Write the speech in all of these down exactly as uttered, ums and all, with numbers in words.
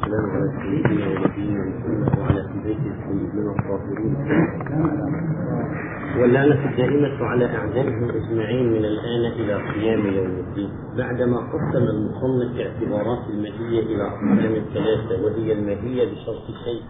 والسلام على سيدنا ونبينا محمد وعلى اهل بيته الطيبين الطاهرين، واللعنة الدائمة على أعدائهم أجمعين من الآن إلى قيام يوم الدين. بعدما قسم المصنف اعتبارات الماهية إلى أقسام ثلاثة، وهي الماهية بشرط شيء،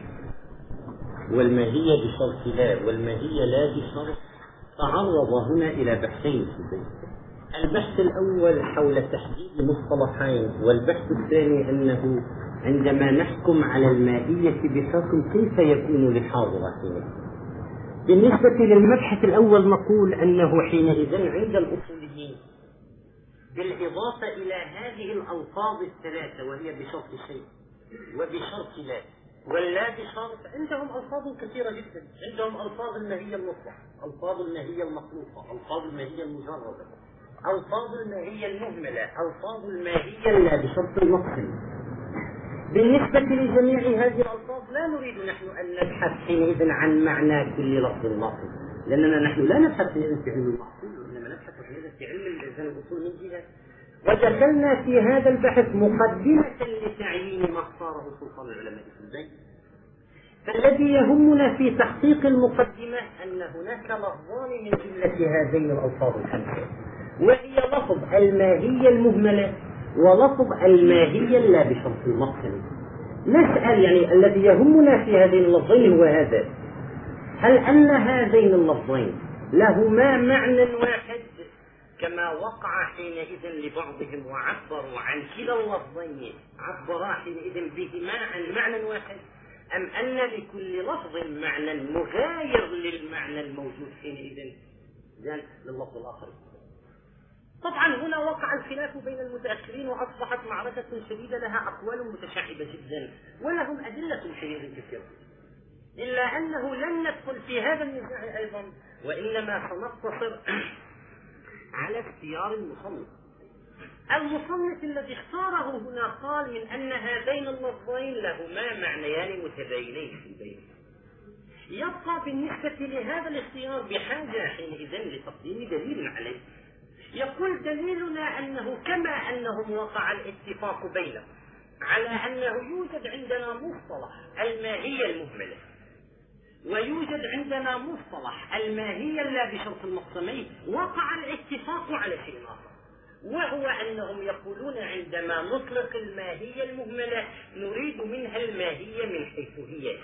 والماهية بشرط لا، والماهية لا بشرط، تعرض هنا إلى بحثين في البيت. البحث الأول حول تحديد مصطلحين، والبحث الثاني أنه عندما نحكم على الماهية بحكم كيف يكون لحاضرته. بالنسبة للمبحث الأول نقول أنه حينئذ عند الأصوليين بالإضافة إلى هذه الألفاظ الثلاثة، وهي بشرط شيء وبشرط لا واللا بشرط، عندهم ألفاظ كثيرة جدا. عندهم ألفاظ الماهية المطلقة، ألفاظ الماهية المخلوقة، ألفاظ الماهية المجردة، ألفاظ الماهية المهملة، ألفاظ الماهية لا بشرط المقسم. بالنسبة لجميع هذه الألفاظ لا نريد نحن أن نبحث حينئذ عن معنى كل لفظ لفظ، لأننا نحن لا نبحث حينئذ في علم المحصول، وإنما نبحث حينئذ في علم الأصول من جهة. ودخلنا في هذا البحث مقدمة لتعيين ما اختاره سلطان العلماء في البيت. فالذي يهمنا في تحقيق المقدمة أن هناك لفظان من جملة هذين الألفاظ الخمسة، وهي لفظ الماهية المهملة ولفظ الماهية لا بشرط المقسم. نسأل يعني الذي يهمنا في هذين اللفظين هو هذا: هل أن هذين اللفظين لهما معنى واحد كما وقع حينئذ لبعضهم وعبروا عن كلا اللفظين، عبرا حينئذ بهما عن معنى واحد، أم أن لكل لفظ معنى مغاير للمعنى الموجود حينئذ لللفظ الآخر؟ طبعا هنا وقع الخلاف بين المتأخرين، وأصبحت معركة شديدة لها أقوال متشعبة جدا ولهم أدلة حينئذ كثيرة، إلا أنه لن ندخل في هذا النزاع أيضا، وإنما سنقتصر على اختيار المصنف. المصنف الذي اختاره هنا قال من أن هذين اللفظين لهما معنيان متباينين في البيت. يبقى بالنسبة لهذا الاختيار بحاجة حينئذ لتقديم دليل عليه. يقول دليلنا أنه كما أنهم وقع الاتفاق بينهم على أنه يوجد عندنا مصطلح الماهية المهملة، ويوجد عندنا مصطلح الماهية لا بشرط المقسمين، وقع الاتفاق على شيء آخر، وهو أنهم يقولون عندما نطلق الماهية المهملة نريد منها الماهية من حيث هي،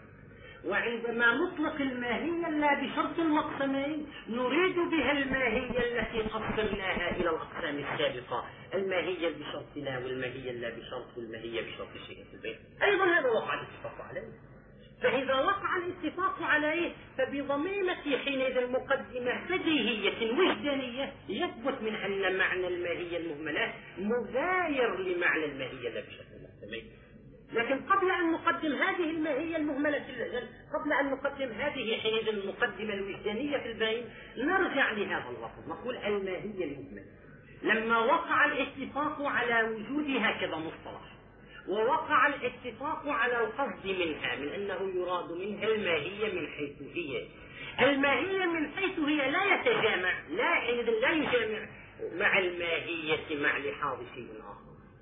وعندما نطلق الماهية لا بشرط المقسمين نريد بها الماهية التي قسمناها إلى الأقسام السابقة، الماهية بشرط لا والماهية لا بشرط والماهية بشرط شيء في البيت. أيضا هذا وقع الاتفاق عليه. فإذا وقع الاتفاق عليه فبضميمة حينئذ مقدمة بديهية وجدانية يثبت من أن معنى الماهية المهملة مغاير لمعنى الماهية لا بشرط المقسمين. لكن قبل أن نقدم هذه الماهية المهملة في الأجل، قبل أن نقدم هذه حينئذ المقدمة الوجدانية في البين، نرجع لهذا اللفظ نقول الماهية المهملة. لما وقع الاتفاق على وجود هكذا مصطلح، ووقع الاتفاق على القصد منها من أنه يراد منها الماهية من حيث هي، الماهية من حيث هي لا يتجامع، لا حينئذ لا يجامع مع الماهية مع لحاظ شيء آخر،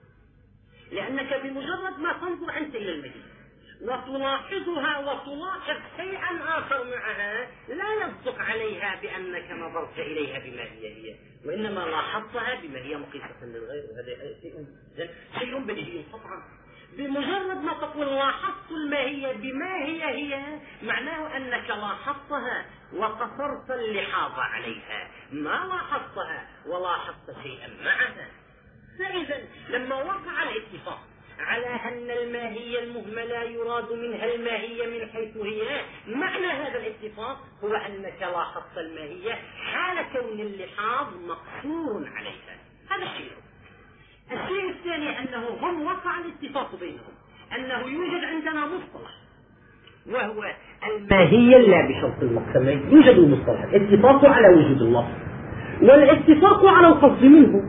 لأنك بمجرد ما تنظر أنت إلى الماهية وتلاحظها وتلاحظ شيئا آخر معها لا يصدق عليها بأنك نظرت إليها بما هي هي، وإنما لاحظتها بما هي مقيسة للغير، وهذا شيء شيء بديهي قطعا. بمجرد ما تقول لاحظت الماهية بما هي هي معناه أنك لاحظتها وقصرت اللحاظ عليها، ما لاحظتها ولاحظت شيئا معها. فإذا لما وقع الاتفاق على أن الماهية المهملة يراد منها الماهية من حيث هي، معنى هذا الاتفاق هو أنك لاحظت الماهية حال كون اللحاظ مقصور عليها. هذا الشيء. الشيء الثاني أنه هم وقع الاتفاق بينهم أنه يوجد عندنا مصطلح وهو الماهية لا بشرط المقسمين. يوجد المصطلح، الاتفاق على وجود اللفظ والاتفاق على القصد منه،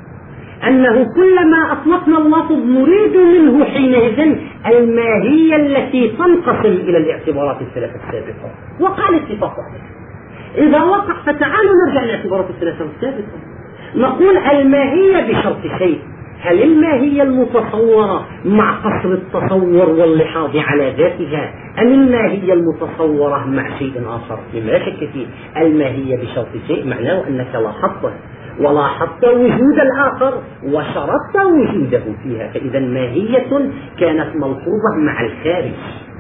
أنه كلما أطلقنا اللفظ نريد منه حينئذ الماهية التي تنقسم إلى الاعتبارات الثلاثة السابقة. وقع الاتفاق عليه. إذا وقع فتعالوا نرجع للاعتبارات الثلاثة السابقة، نقول الماهية بشرط شيء. هل الماهية المتصورة مع قصر التصور واللحاظ على ذاتها أم الماهية المتصورة مع شيء آخر؟ مما لا شك فيه الماهية بشرط شيء معناه أنك لاحظته ولاحظت وجود الآخر وشرطت وجوده فيها، فإذا ماهية كانت ملحوظة مع الخارج.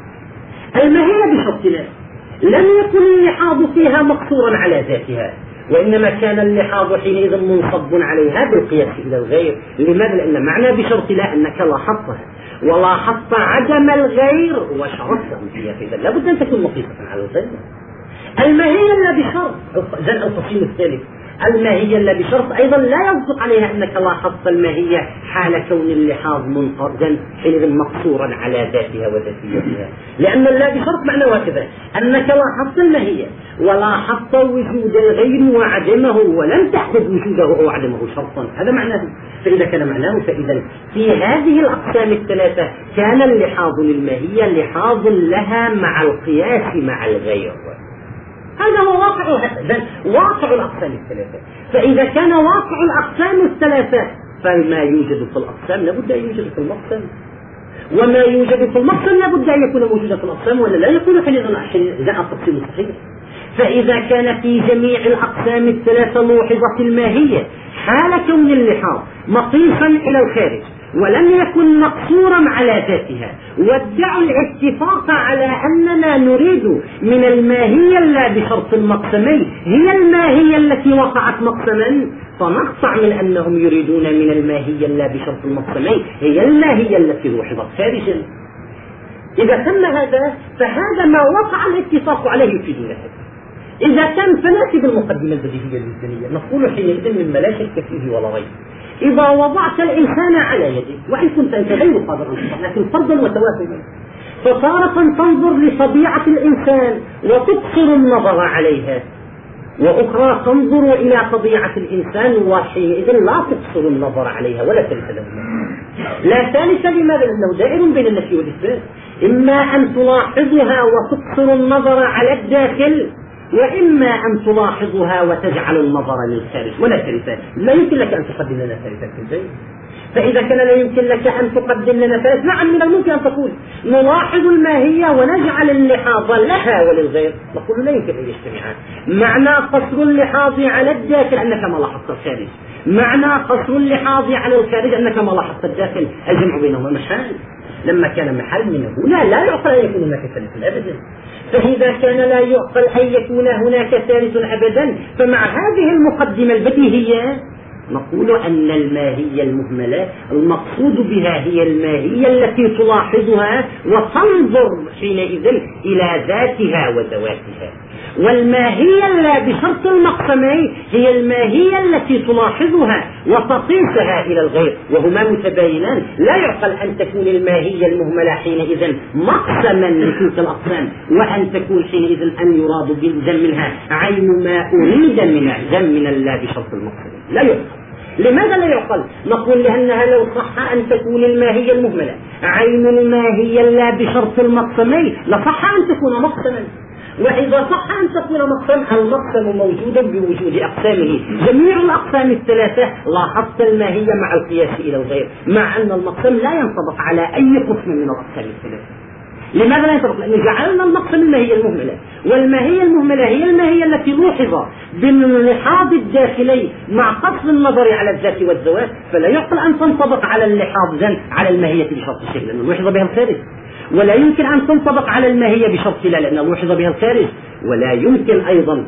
الماهية بشرط لا، لم يكن اللحاظ فيها مقصورا على ذاتها، وإنما كان اللحاظ حينئذ منصب عليها بالقياس إلى الغير. لماذا؟ لأن معنى بشرط لا أنك لاحظتها ولاحظت عدم الغير وشرطت فيها، فإذا لابد أن تكون مقيسة على الغير. الماهية لا بشرط، ذا التصميم الثالث، الماهية لا بشرط أيضا لا يصدق عليها أنك لاحظت الماهية حال كون اللحاظ منقرضا حينئذ مقصورا على ذاتها وذاتيتها، لأن لا بشرط معناه هكذا أنك لاحظت الماهية ولاحظت وجود الغير وعدمه ولم تأخذ وجوده أو عدمه شرطا، هذا معناه. فإذا كان معناه فإذا في هذه الأقسام الثلاثة كان اللحاظ للماهية لحاظ لها مع القياس مع الغير. هذا هو واقع واقع الأقسام الثلاثة. فإذا كان واقع الأقسام الثلاثة فما يوجد في الأقسام لابد أن يوجد في المقسم، وما يوجد في المقسم لابد أن يكون موجودا في الأقسام، ولا لا يكون حينئذ التقسيم صحيح. فإذا كان في جميع الأقسام الثلاثة موحظة الماهية حال كون اللحاظ مقيسا إلى الخارج ولم يكن مقصورا على ذاتها، وادعوا الاتفاق على أننا نريد من الماهية لا بشرط المقسمين هي الماهية التي وقعت مقسما، فنقطع من أنهم يريدون من الماهية لا بشرط المقسمين هي الماهية التي وحظت خارجا. إذا تم هذا فهذا ما وقع الاتفاق عليه في دينه. إذا كان فنأتي بالمقدمة البديهية الوجدانية، نقول حينئذ مما لا شك فيه ولا ريب، إذا وضعت الإنسان على يدك وإن كنت أنت غير قادر لكن فرضا وتوافقا، فطارة تنظر لطبيعة الإنسان وتقصر النظر عليها، وأخرى تنظر إلى طبيعة الإنسان وحينئذ لا تقصر النظر عليها ولا ثالث له. لا ثالث لماذا؟ لأنه دائر بين النفي والإثبات، إما أن تلاحظها وتقصر النظر على الداخل، وإما أن تلاحظها وتجعل النظر للخارج، ولا ثالثة. لا يمكن لك أن تقدم لنا ثالثة في البيت. فإذا كان لا يمكن لك أن تقدم لنا ثالث، نعم من الممكن أن تقول نلاحظ الماهية ونجعل اللحاظ لها وللغير، نقول لا يمكن أن يجتمعان. معنى قصر اللحاظ على الداخل أنك ما لاحظت الخارج، معنى قصر اللحاظ على الخارج أنك ما لاحظت الداخل، الجمع بينهما محال. لما كان محل من هنا لا يعقل أن يكون هناك ثالث أبدا. فإذا كان لا يعقل أن يكون هناك ثالث أبدا، فمع هذه المقدمة البديهية نقول أن الماهية المهملة المقصود بها هي الماهية التي تلاحظها وتنظر حينئذ إلى ذاتها وذواتها، والماهية لا بشرط المقسمين هي الماهية التي تلاحظها وتقيسها إلى الغير، وهما متباينان. لا يعقل أن تكون الماهية المهملة حينئذ مقسما لتلك الأقسام، وأن تكون حينئذ أن يراد بالذم منها عين ما أريد من ذم من لا بشرط المقسمين. لا يعقل. لماذا لا يعقل؟ نقول لأنها لو صح أن تكون الماهية المهملة عين الماهية لا بشرط المقسمين لصح أن تكون مقسما، وإذا صح أن تكون مقسم المقسم موجودا بوجود أقسامه. جميع الأقسام الثلاثة لاحظت الماهية مع القياس إلى الغير، مع أن المقسم لا ينطبق على أي قسم من الأقسام الثلاثة. لماذا لا ينطبق؟ لأن جعلنا المقسم الماهية المهملة، والماهية المهملة هي الماهية التي لوحظ باللحاظ الداخلي مع قصد النظر على الذات والذوات، فلا يعقل أن تنطبق على اللحاظ على الماهية بشرط الشيء لأنه لوحظ بها الخارج، ولا يمكن أن تنطبق على الماهية بشرط لا لأنه لوحظ بها الخارج، ولا يمكن أيضا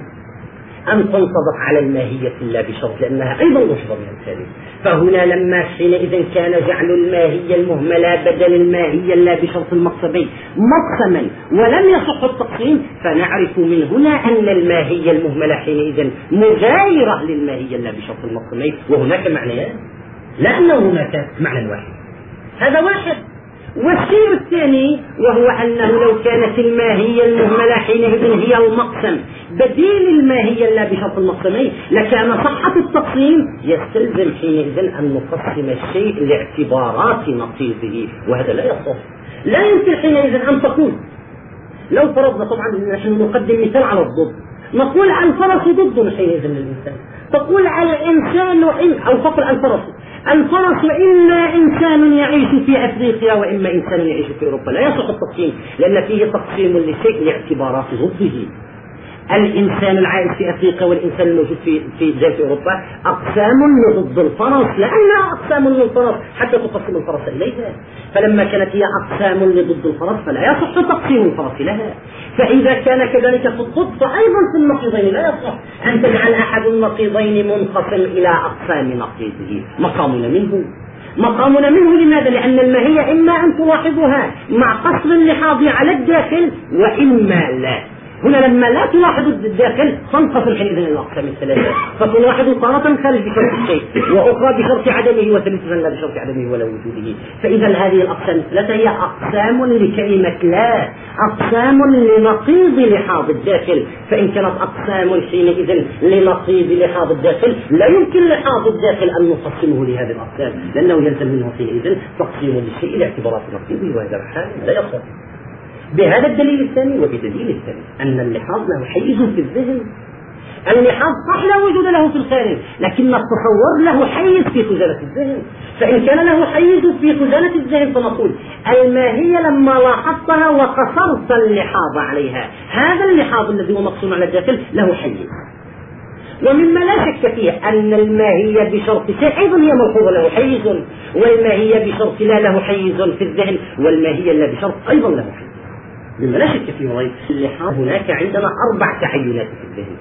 أن تنطبق على الماهية لا بشرط لأنها أيضا لوحظ بها الخارج. فهنا لما حينئذ كان جعل الماهية المهملة بدل الماهية لا بشرط المقسمين مقسما ولم يصح التقسيم، فنعرف من هنا أن الماهية المهملة حينئذ مغايرة للماهية لا بشرط المقسمين، وهناك معنيان لا أنه هناك معنى واحد. هذا واحد. والشيء الثاني وهو أنه لو كانت الماهية المهملة حينئذ هي المقسم بديل الماهية لا بشرط المقسمين لكان صحة التقسيم يستلزم حينئذ أن نقسم الشيء لاعتبارات نقيضه، وهذا لا يصح. لا يمكن حينئذ أن تقول لو فرضنا، طبعا نحن نقدم مثال على الضد، نقول الفرس ضد حينئذ للإنسان، تقول الإنسان أو فقل الفرس الفرس إما إنسان يعيش في أفريقيا وإما إنسان يعيش في أوروبا، لا يصح التقسيم لأن فيه تقسيم لشيء لاعتبارات ضده. الإنسان العائش في أفريقيا والإنسان الموجود في في في أوروبا أقسام ضد الفرس، لأنها أقسام للفرس حتى تقسم الفرس إليها. فلما كانت هي أقسام ضد الفرس فلا يصح تقسيم الفرس لها. فإذا كان كذلك في الضد فأيضا في النقيضين لا يصح أن تجعل أحد النقيضين منقسم إلى أقسام نقيضه. مقامنا منه مقامنا منه لماذا؟ لأن الماهية إما أن تلاحظها مع قصر اللحاظ على الداخل وإما لا. هنا لما لا تلاحظ الداخل تنقسم حينئذ الى الاقسام الثلاثه، فتلاحظ طرفا خارج بشرط الشيء واخرى بشرط عدمه وثالثا لا بشرط عدمه ولا وجوده. فاذا هذه الاقسام الثلاثه هي اقسام لكلمه لا، اقسام لنقيض لحاظ الداخل. فان كانت اقسام حينئذ لنقيض لحاظ الداخل لا يمكن لحاظ الداخل ان نقسمه لهذه الاقسام، لانه يلزم منه حينئذ تقسيم للشيء لاعتبارات نقيضه، وهذا الحال لا يصح. بهذا الدليل الثاني وبدليل الثاني أن اللحاظ له حيز في الذهن. اللحاظ صح لا وجود له في الخارج، لكن التصور له حيز في خزانة الذهن. فإن كان له حيز في خزانة الذهن فنقول الماهية لما لاحظتها وقصرت اللحاظ عليها، هذا اللحاظ الذي هو مقصور على الداخل له حيز. ومما لا شك فيه أن الماهية بشرط شيء أيضا هي ملحوظة له حيز، والماهية بشرط لا له حيز في الذهن، والماهية لا بشرط أيضا له حيز. مما لا شك فيه غير اللحاظ. هناك عندنا أربع تعينات في الذهن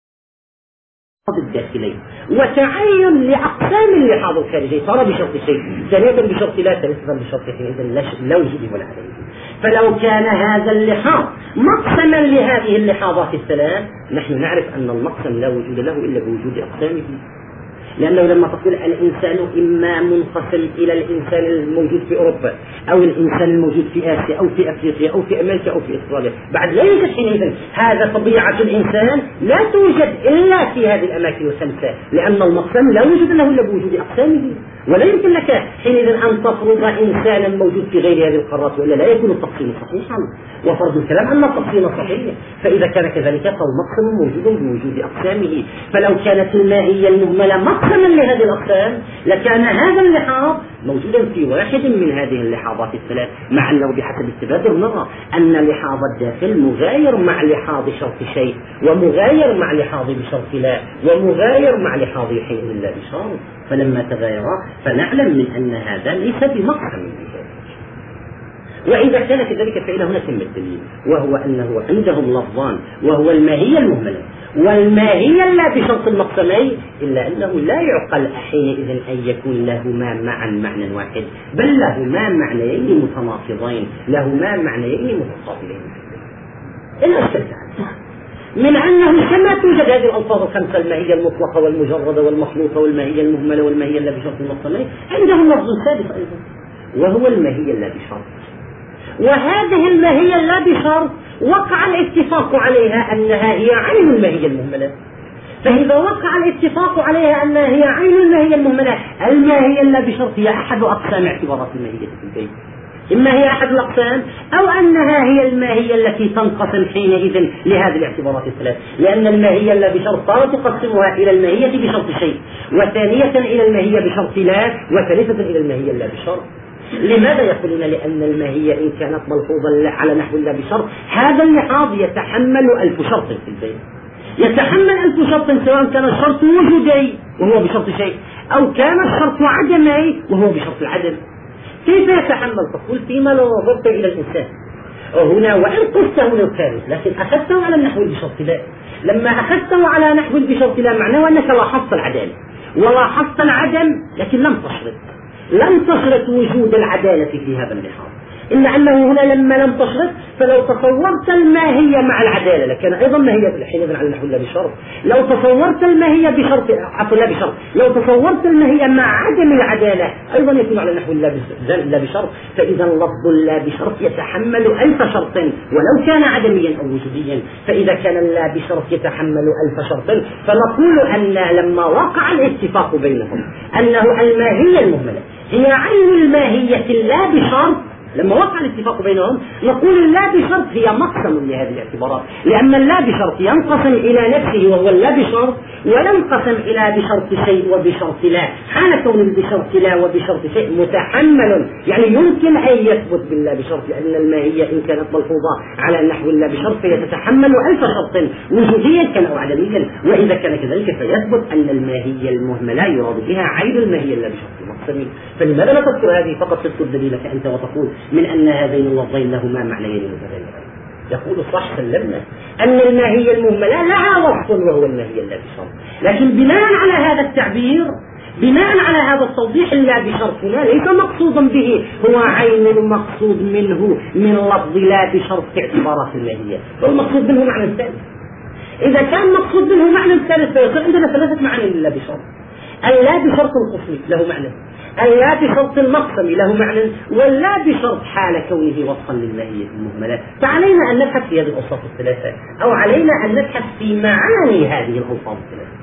الداخلي وتعين لأقسام اللحاظ الخارجي، صار بشرط شيء، ثانية بشرط لا، ثالثا بشرط حينئذ لا وجود ولا عدم. فلو كان هذا اللحاظ مقسما لهذه اللحاظات الثلاث نحن نعرف أن المقسم لا وجود له إلا بوجود أقسامه. لأنه لما تقول الإنسان إما منقسم إلى الإنسان الموجود في أوروبا أو الإنسان الموجود في آسيا أو في أفريقيا أو في أمريكا أو في أستراليا، بعد لا يوجد حينئذ هذا طبيعة الإنسان لا توجد إلا في هذه الأماكن الخمسة، لأن المقسم لا وجود له إلا بوجود أقسامه. ولا يمكن لك حينئذ أن تفرض إنسانا موجود في غير هذه القارات وإلا لا يكون التقسيم صحيحا، وفرض الكلام أن التقسيم صحيح. فإذا كان كذلك فالمقسم موجود بوجود أقسامه. فلو كانت الماهية المهملة مقسما لهذه الأقسام لكان هذا اللحاظ موجودا في واحد من هذه اللحاظات الثلاث، مع أنه بحسب التبادر نرى أن لحاظ الداخل مغاير مع لحاظ شرط شيء، ومغاير مع لحاظ بشرط لا، ومغاير مع لحاظ حين لا بشرط. فلما تغايرا فنعلم من أن هذا ليس بمقسم بذلك. وإذا كان كذلك فإلى هنا ثم الدليل، وهو أنه عندهم لفظان، وهو الماهية المهملة والماهية لا بشرط المقسمين، إلا أنه لا يعقل حينئذ أن يكون لهما معا معنى واحد، بل لهما معنيين متناقضين، لهما معنيين متقابلين. الأشكال من أنه كما توجد هذه الألفاظ الخمسة، الماهية المطلقة والمجردة والمخلوطة والماهية المهملة والماهية لا بشرط المقسمين، عندهم لفظ ثالث أيضا وهو الماهية لا بشرط. وهذه الماهية لا بشرط وقع الاتفاق عليها أنها هي عين الماهية المهملة. فإذا وقع الاتفاق عليها أنها هي عين الماهية المهملة، الماهية لا بشرط هي أحد أقسام اعتبارات الماهية في البيت، إما هي أحد الأقسام أو أنها هي الماهية التي تنقسم حينئذ لهذه الاعتبارات الثلاث، لأن الماهية لا بشرط صار تقسمها إلى الماهية بشرط شيء، وثانية إلى الماهية بشرط لا، وثالثة إلى الماهية لا بشرط. لماذا يقولون؟ لأن الماهية إن كانت ملحوظة على نحو لا بشرط هذا اللحاظ يتحمل ألف شرط في البيت، يتحمل ألف شرط سواء كان الشرط وجودي وهو بشرط شيء أو كان الشرط عدمي وهو بشرط العدم. كيف يتحمل؟ تقول فيما لو نظرت إلى الإنسان هنا وإن قلته لو كان، لكن أخذته على النحو بشرط لا. لما أخذته على نحو بشرط لا معناه أنك لاحظت العدالة ولاحظت العدم، لكن لم تشرط لم تشرط وجود العدالة في هذا اللحاظ، إلا أنه هنا لما لم تشرط فلو تصورت الماهية مع العدالة لكان أيضا ماهية حينئذ على النحو لا بشرط. لو تصورت الماهية بشرط عفوا لا بشرط لو تصورت الماهية مع عدم العدالة أيضا يكون على النحو لا بشرط. فإذا لفظ لا بشرط يتحمل ألف شرط ولو كان عدميا أو وجوديا. فإذا كان لا بشرط يتحمل ألف شرط فنقول أن لما وقع الاتفاق بينهم أنه الماهية المهملة هي عين الماهية لا بشرط، لما وقع الاتفاق بينهم نقول اللا بشرط هي مقسم لهذه الاعتبارات، لأن اللا بشرط ينقسم إلى نفسه وهو اللا بشرط، ولنقسم إلى بشرط شيء وبشرط لا. حال كونه بشرط لا وبشرط شيء متحمل، يعني يمكن أن يثبت بالله بشرط، لأن الماهية إن كانت ملحوظة على نحو الله بشرط فهي تتحمل ألف شرط وجوديا كان أو عدميا، وإذا كان كذلك فيثبت أن الماهية المهملة يراد بها عين الماهية لا بشرط مقسم. فلماذا لا تذكر هذه فقط تذكر دليلك أنت وتقول من أن هذين اللفظين لهما معنيين متغيرين؟ يقول صح سلمنا أن الماهية المهملة لها وصف وهو الماهية لا بشرط، لكن بناء على هذا التعبير، بناء على هذا التوضيح لا بشرط هنا ليس مقصودا به هو عين المقصود منه من لفظ لا بشرط في اعتبارات الماهية، والمقصود منه معنى ثالث. إذا كان مقصود منه معنى ثالث فيصير عندنا ثلاثة معاني للا بشرط. اللا بشرط القسم له معنى، اللا بشرط المقسم له معنى، واللا بشرط حال كونه وصفا للماهية المهملة. فعلينا أن نبحث في هذه الأوصاف الثلاثة، أو علينا أن نبحث في معاني هذه الأوصاف الثلاثة.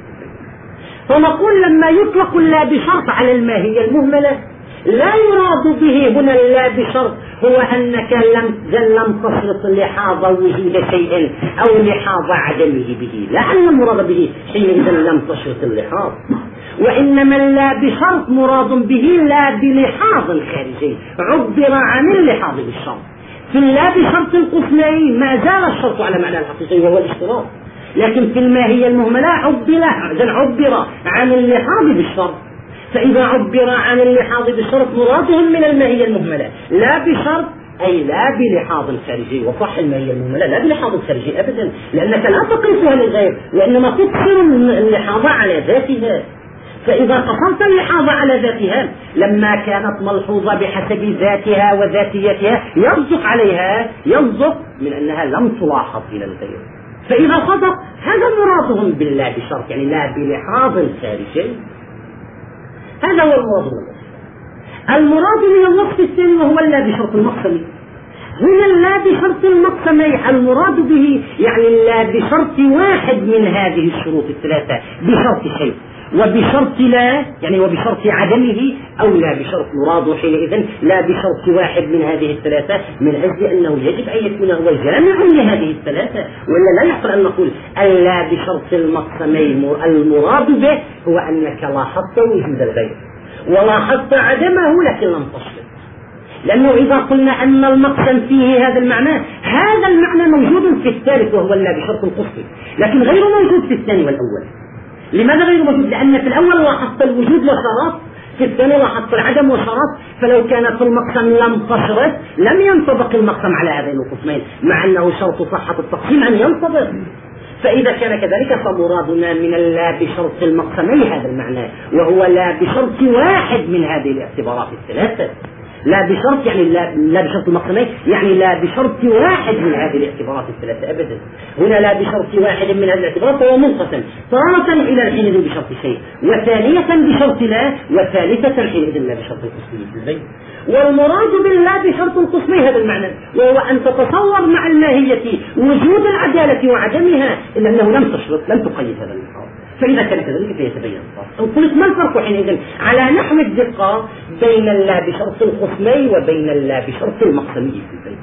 فنقول لما يطلق اللا بشرط على الماهية المهملة لا يراد به هنا اللا بشرط هو أنك لم لم تشرط لحاظ وجود شيء أو لحاظ عدمه به، لا أن المراد به حينئذ لم تشرط اللحاظ، وإنما اللا بشرط مراد به لا بلحاظ خارجي عبر عن اللحاظ بالشرط. في اللا بشرط القسمي ما زال الشرط على معنى الحقيقي وهو الاشتراط، لكن في الماهية المهملة عبر عبر عن اللحاظ بالشرط. فإذا عبر عن اللحاظ بالشرط مرادهم من الماهية المهملة لا بشرط أي لا بلحاظ خارجي، وصح الماهية المهملة لا بلحاظ خارجي أبدا، لأنك لا تقيسها للغير وإنما تقصر اللحاظ على ذاتها. فإذا قصرت اللحاظ على ذاتها لما كانت ملحوظة بحسب ذاتها وذاتيتها يصدق عليها يصدق من أنها لم تلاحظ إلى الغير. فإذا صدق هذا مرادهم بالله بشرط، يعني لا بلحاظ خارجي. هذا هو المراد من الوصف. المراد من الوصف الثاني وهو اللا بشرط المقسم. هنا اللا بشرط المقسم المراد به يعني اللا بشرط واحد من هذه الشروط الثلاثة بشرط شيء، وبشرط لا يعني وبشرط عدمه، أو لا بشرط مراد حينئذ لا بشرط واحد من هذه الثلاثة، من أجل أنه يجب أن يكون هو جامع لهذه الثلاثة، ولا لا يحصل أن نقول اللا بشرط المقسمين المراد به هو أنك لاحظت وجود الغير ولاحظت عدمه لكن لم تشرط. لأنه إذا قلنا أن المقسم فيه هذا المعنى، هذا المعنى موجود في الثالث وهو اللا بشرط القسم، لكن غير موجود في الثاني والأول. لماذا غير موجود؟ لأن في الأول لاحظت الوجود وشرط، في الثاني لاحظت العدم وشرط، فلو كان في المقسم لم تشرط لم ينطبق المقسم على هذين القسمين، مع أنه شرط صحة التقسيم أن ينطبق. فإذا كان كذلك فمرادنا من اللا بشرط المقسمين هذا المعنى، وهو لا بشرط واحد من هذه الاعتبارات الثلاثة. لا بشرط يعني لا, لا بشرط المقسمين يعني لا بشرط واحد من هذه الاعتبارات الثلاثة أبدا. هنا لا بشرط واحد من هذه الاعتبارات فهو منقسم تارة إلى الحين بشرط شيء، وثانية بشرط لا، وثالثة حينئذ لا بشرط القسمي. والمراد باللا بشرط القسمي هذا المعنى، وهو أن تتصور مع الماهية وجود العدالة وعدمها إلا أنه لم تشرط لم تقيد هذا المقام. فإذا كان كذلك فيتبين الفرق. أو قلت ما الفرق حينئذ على نحو الدقة بين اللا بشرط القسمي وبين اللا بشرط المقسمي في البيت؟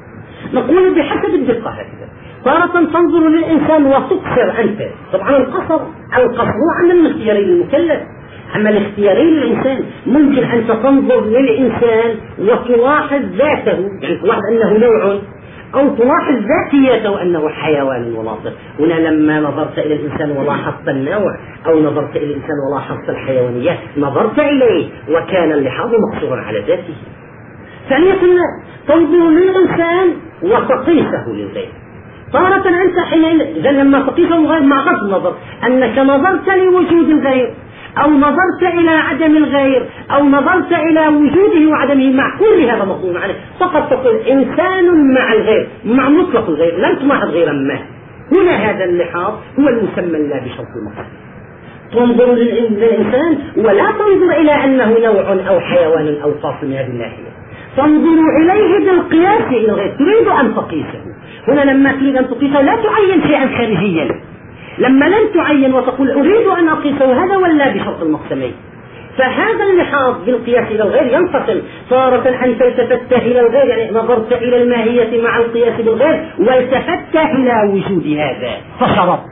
نقول بحسب الدقة هكذا. تارة تنظر للإنسان وتقصر أنت، طبعا القصر القصر عن الاختيارين المكلف، أما الاختيارين للإنسان ممكن أن تنظر للإنسان وتلاحظ ذاته، يعني تلاحظ أنه نوع، أو تلاحظ ذاتيته أنه حيوان وناطق. هنا لما نظرت إلى الإنسان ولاحظت النوع، أو نظرت إلى الإنسان ولاحظت الحيوانية، نظرت إليه وكان اللحاظ مقصورا على ذاته. ثانية تنظر للإنسان وتقيسه للغير. تارة أنت حينئذ لما تقيسه للغير مع غض النظر أنك نظرت لوجود الغير، أو نظرت إلى عدم الغير، أو نظرت إلى وجوده وعدمه، مع كل هذا مفهوم عليه. فقط تقول إنسان مع الغير، مع مطلق الغير، لم تلاحظ غيرا ما. هنا هذا اللحاظ هو المسمى لا بشرط المقصد. تنظر للإنسان ولا تنظر إلى أنه نوع أو حيوان أو خاص من هذه الناحية، تنظر إليه بالقياس إلى الغير، تريد أن تقيسه. هنا لما تريد أن تقيسه لا تعين شيئا خارجيا، لما لم تعين وتقول أريد أن أقيسه هذا ولا بشرط المقسمين، فهذا اللحاظ بالقياس إلى الغير ينفصل. تارة أنت التفت إلى الغير يعني نظرت إلى الماهية مع القياس بالغير، والتفت إلى وجود هذا فشرط،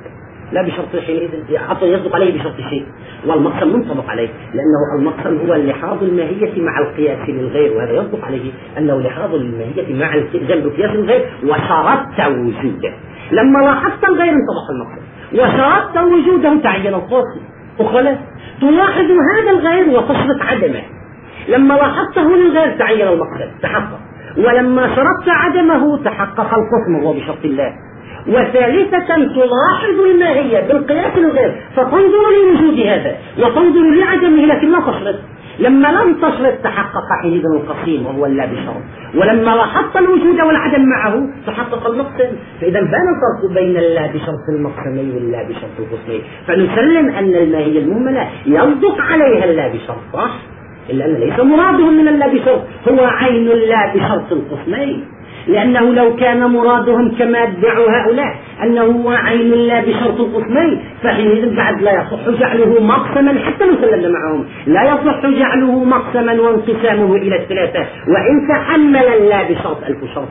لا بشرط حينئذ يصدق عليه بشرط شيء، والمقسم منطبق عليه، لأنه المقسم هو اللحاظ الماهية مع القياس للغير، وهذا يصدق عليه أنه لحاظ الماهية مع جنب قياس الغير وشرطت وجوده. لما لاحظت الغير انطبق المقسم، وشرطت وجوده تعين القاسم. أخلا تلاحظ هذا الغير وتشرط عدمه، لما لاحظته للغير تعين المقسم تحقق، ولما شرطت عدمه تحقق القسم وهو بشرط الله. وثالثة تلاحظ الماهية بالقياس الغير فتنظر لوجود هذا وتنظر لعدمه لكن لا تشرط. لما لم تشرط تحقق حينئذ القسيم وهو اللا بشرط، ولما لاحظت الوجود والعدم معه تحقق المقسم. فإذا بان الفرق بين اللا بشرط المقسمين واللا بشرط القسمين، فنسلم أن الماهية المهملة يصدق عليها اللا بشرط صح، إلا أن ليس مرادهم من اللا بشرط هو عين اللا بشرط القسمين، لأنه لو كان مرادهم كما ادعوا هؤلاء أنه هو عين الله بشرط القسمين فحينئذ بعد لا يصح جعله مقسما حتى نسلم معهم، لا يصح جعله مقسما وانقسامه إلى الثلاثة، وإن تحمل الله بشرط ألف شرط.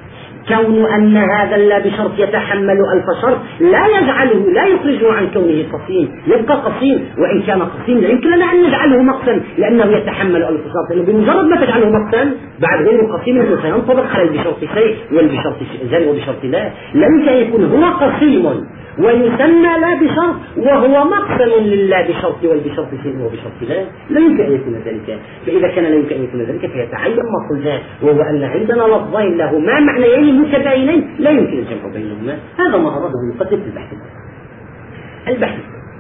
كون أن هذا اللا بشرط يتحمل ألف شرط لا يجعله لا يخرجه عن كونه قسيم، يبقى قسيم، وإن كان قسيم لا يمكن لنا أن نجعله مقسم لأنه يتحمل ألف شرط، لأنه بمجرد ما تجعله مقسم بعد غير قسيم سينطبق على البشرط شيء والبشرط شيء وبشرط لا، لا يمكن أن يكون هو قسيم ويسمى لا بشرط وهو مقسم لله بشرط والبشرط شيء وبشرط لا، لا يمكن أن يكون ذلك. فإذا كان لا يمكن أن يكون ذلك فيتعين ما قلنا، وهو أن عندنا لفظين لهما معنيين متباينين لا يمكن الجمع بينهما. هذا ما أراده المقدم في البحث. البحث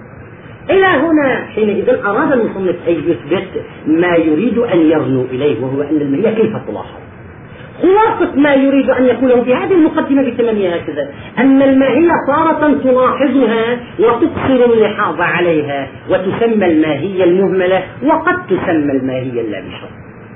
إلى هنا حينئذ أراد المصنف أن يثبت ما يريد أن يرنو إليه، وهو أن الماهية كيف تلاحظ. خلاصة ما يريد أن يقوله في هذه المقدمة بتمامها هكذا، أن الماهية تارة تلاحظها وتقصر اللحاظ عليها وتسمى الماهية المهملة وقد تسمى الماهية اللا بشرط.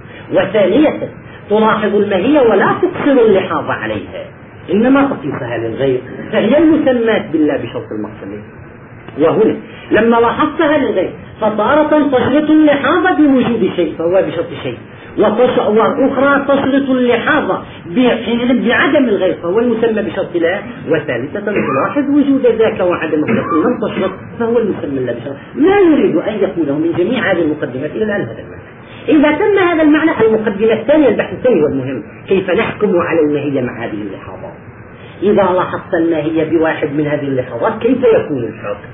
وثانية تلاحظ الماهية ولا تقصر اللحاظ عليها إنما تقيسها للغير، فهي المسمات بالله بشرط المقسمين. وهنا لما لاحظتها للغير فتارة تشرط اللحاظ بوجود شيء فهو بشرط شيء، وأخرى تشرط اللحاظ بعدم الغير فهو المسمى بشرط لا، وثالثة تلاحظ وجود ذاك وعدمه لكن لم تشرط فهو المسمى لا بشرط. ما يريد أن يقوله من جميع هذه المقدمات إلى الآن هذا المعنى. إذا تم هذا المعنى المقدمة الثانية البحث الثاني والمهم كيف نحكم على الماهية مع هذه اللحاظات. إذا لاحظت الماهية بواحد من هذه اللحاظات كيف يكون الحكم؟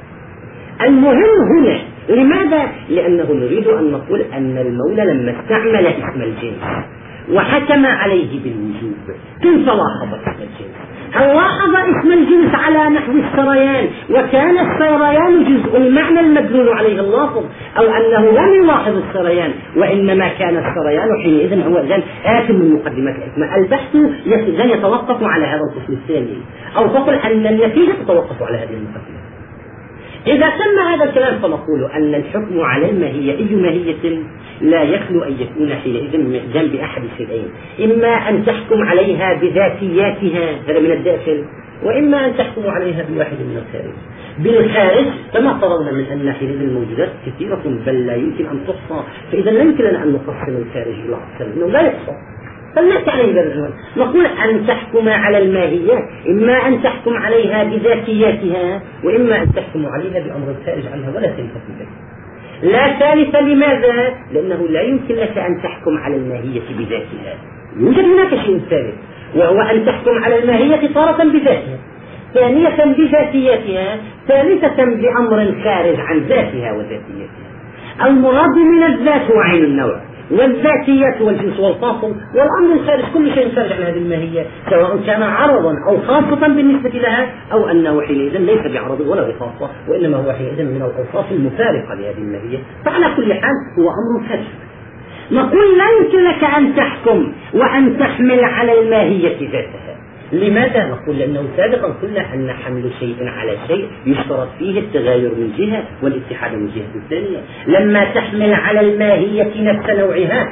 المهم هنا لماذا؟ لأنه نريد أن نقول أن المولى لما استعمل اسم الجنس وحكم عليه بالوجوب كيف لاحظ اسم الجنس؟ هل لاحظ اسم الجنس على نحو السريان وكان السريان جزء المعنى المدلول عليه اللافظ، أو أنه لم يلاحظ السريان وإنما كان السريان حينئذ هو إذن آت من مقدمات الحكمة. البحث يتوقف على هذا القسم الثاني، أو تقول أن النتيجة تتوقف على هذه المقدمة. إذا تم هذا الكلام فنقول أن الحكم على الماهية أي ماهية لا يخلو أن يكون حينئذ من جنب أحد الشيئين، إما أن تحكم عليها بذاتياتها هذا من الداخل، وإما أن تحكم عليها بواحد من الخارج. بالخارج كما قررنا من أن حينئذ الموجودات كثيرة بل لا يمكن أن تحصى، فإذا لا يمكن لنا أن نقسم الخارج إلى أقسام إنه لا يحصى، فلنأتي عليه بالعنوان نقول أن تحكم على الماهية إما أن تحكم عليها بذاتياتها وإما أن تحكم عليها بأمر خارج عنها ولا ثالث في ذلك. لا ثالث لماذا؟ لأنه لا يمكن لك أن تحكم على الماهية بذاتها، يوجد هناك شيء ثالث وهو أن تحكم على الماهية تارة بذاتها، ثانية بذاتياتها، ثالثة بأمر خارج عن ذاتها وذاتياتها. المراد من الذات هو عين النوع، والذاتيات والجنس والفاصل، والأمر الخارج كل شيء خارج عن هذه الماهية سواء كان عرضا أو خاصة بالنسبة لها أو أنه حينئذ ليس بعرض ولا بخاصة وإنما هو حينئذ من الأوصاف المفارقة لهذه الماهية، فعلى كل حال هو أمر خارج. نقول لا يمكن لك أن تحكم وأن تحمل على الماهية ذاتها. لماذا؟ نقول لأنه سابقا قلنا أن حمل شيء على شيء يشترط فيه التغاير من جهة والاتحاد من جهة ثانية. لما تحمل على الماهية نفس نوعها